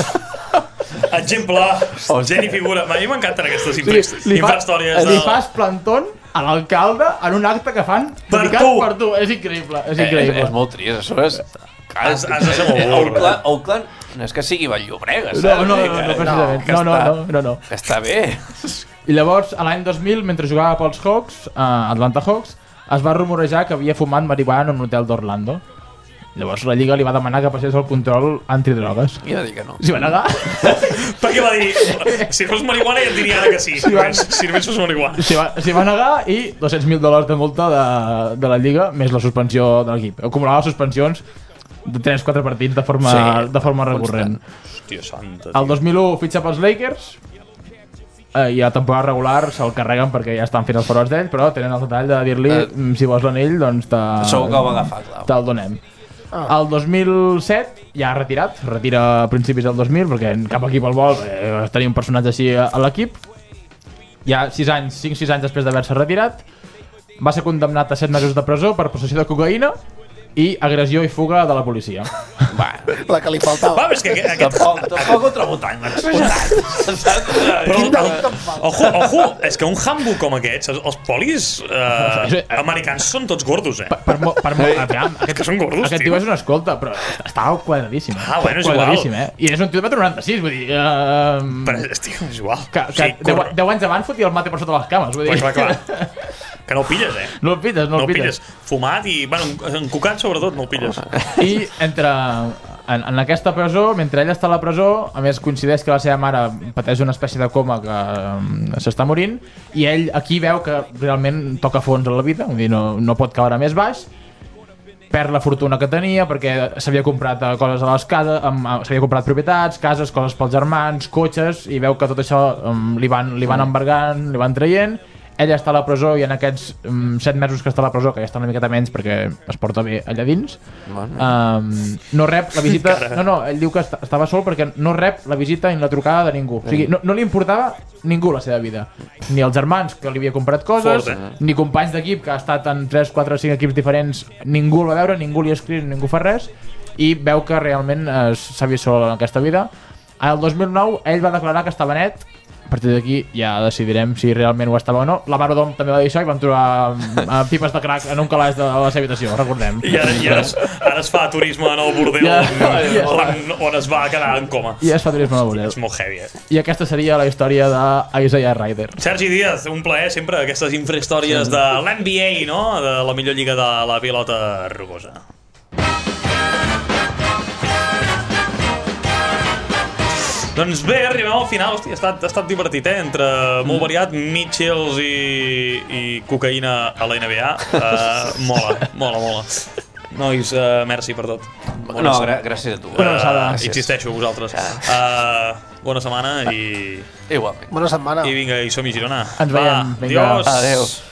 Exemple, gent i figura. A mi m'encanten aquestes infra- sí, infrahistòries. Li fas plantón a l'alcalde en un acte que fan per tu. per tu. És increïble, és increïble. Eh, és, és molt trist, això és... Has, has de ser molt burro. Oakland, Oakland no és que sigui Vall-llobrega, saps? No, no, no, no, precisament. No, no, no, no, no. Que està bé. I llavors, a l'any dos mil, mentre jugava pels Hawks, uh, Atlanta Hawks, es va rumorejar que havia fumat marihuana en un hotel d'Orlando. Llavors la Lliga li va demanar que passés el control antidrogues. I va dir que no. S'hi va negar. Perquè va dir, si fos marihuana ja et diria ara que sí. Si, va... si només fos marihuana. S'hi va, va negar i dos-cents mil dòlars de multa de, de la Lliga, més la suspensió de l'equip. Acumulava suspensions de tres quatre partits de forma, sí, de forma recurrent. Hòstia santa, el dos mil u fitxa pels Lakers eh, i a temporada regular se'l carreguen perquè ja estan fent els forats d'ell, però tenen el detall de dir-li eh, si vols l'anell, doncs segur que ho va agafar, clar. Te'l donem. Ah. El dos mil set ja ha retirat, retira a principis del dos mil perquè cap equip el vol, eh, tenia un personatge així a, a l'equip. Ja sis anys, cinc sis anys després d'haver-se retirat, va ser condemnat a set mesos de presó per possessió de cocaïna i agressió i fuga de la policia. Bueno, la que li faltava. Va, és que aquest... Tampoc, tampoc contra Botany, Però, ojo, ojo, és que un hambo com aquests, els, els polis eh, americans són tots gordos, eh? Per, per, mo, per mo, aviam, aquest, que són gordos, aquest tio és una escolta, però estava quadradíssim. Ah, bueno, és quadradíssim, igual. Eh? I és un tio de metro noranta-sis, vull dir... Uh, però, tio, és igual. Que, que sí, deu, deu anys abans fotia el mate per sota les cames, vull dir... Clar, clar, clar. Que no el pilles, eh? No el pilles, no, no el pilles. pilles. Fumat i, bueno, encocat sobretot, no el pilles. I entre... En, en aquesta presó, mentre ell està a la presó, a més coincideix que la seva mare pateix una espècie de coma que um, s'està morint, i ell aquí veu que realment toca fons a la vida, vull dir, no, no pot caure més baix, perd la fortuna que tenia perquè s'havia comprat coses a les cases, um, s'havia comprat propietats, cases, coses pels germans, cotxes, i veu que tot això um, li van, li van embargant, li van traient. Ella està a la presó i en aquests um, set mesos que està a la presó, que ja està una miqueta menys perquè es porta bé allà dins, um, no rep la visita... No, no, ell diu que est estava sol perquè no rep la visita ni la trucada de ningú. O sigui, no, no li importava ningú la seva vida. Ni els germans, que li havia comprat coses, Fort, eh? Ni companys d'equip, que ha estat en tres, quatre, cinc equips diferents, ningú el va veure, ningú li ha escrit, ningú fa res, i veu que realment eh, s'ha vist sol en aquesta vida. El dos mil nou ell va declarar que estava net. A partir d'aquí ja decidirem si realment ho estava o no. La mare d'Om també va dir això i van trobar uh, pipes de crack en un calaix de la seva habitació, recordem. I ara, i ara, es, ara es fa turisme en el bordel ja, on, ja. on, on es va quedar en coma. I es fa turisme en el bordel. És molt heavy, eh? I aquesta seria la història d'Isaiah Ryder. Sergi Díaz, un plaer sempre aquestes infrahistòries sí. de l'N B A, no? De la millor lliga de la pilota rugosa. Doncs bé, arribem al final. Hòstia, ha estat, ha estat divertit, eh? Entre molt variat, Mitchells i, i cocaïna a la N B A. Uh, mola, mola, mola. Nois, uh, merci per tot. Bona no, gra gràcies a tu. Bona abraçada. Uh, insisteixo, vosaltres. Uh, bona setmana i... Igualment. Bona setmana. I vinga, i som-hi, Girona. Ens veiem. Va, adiós. Adéu.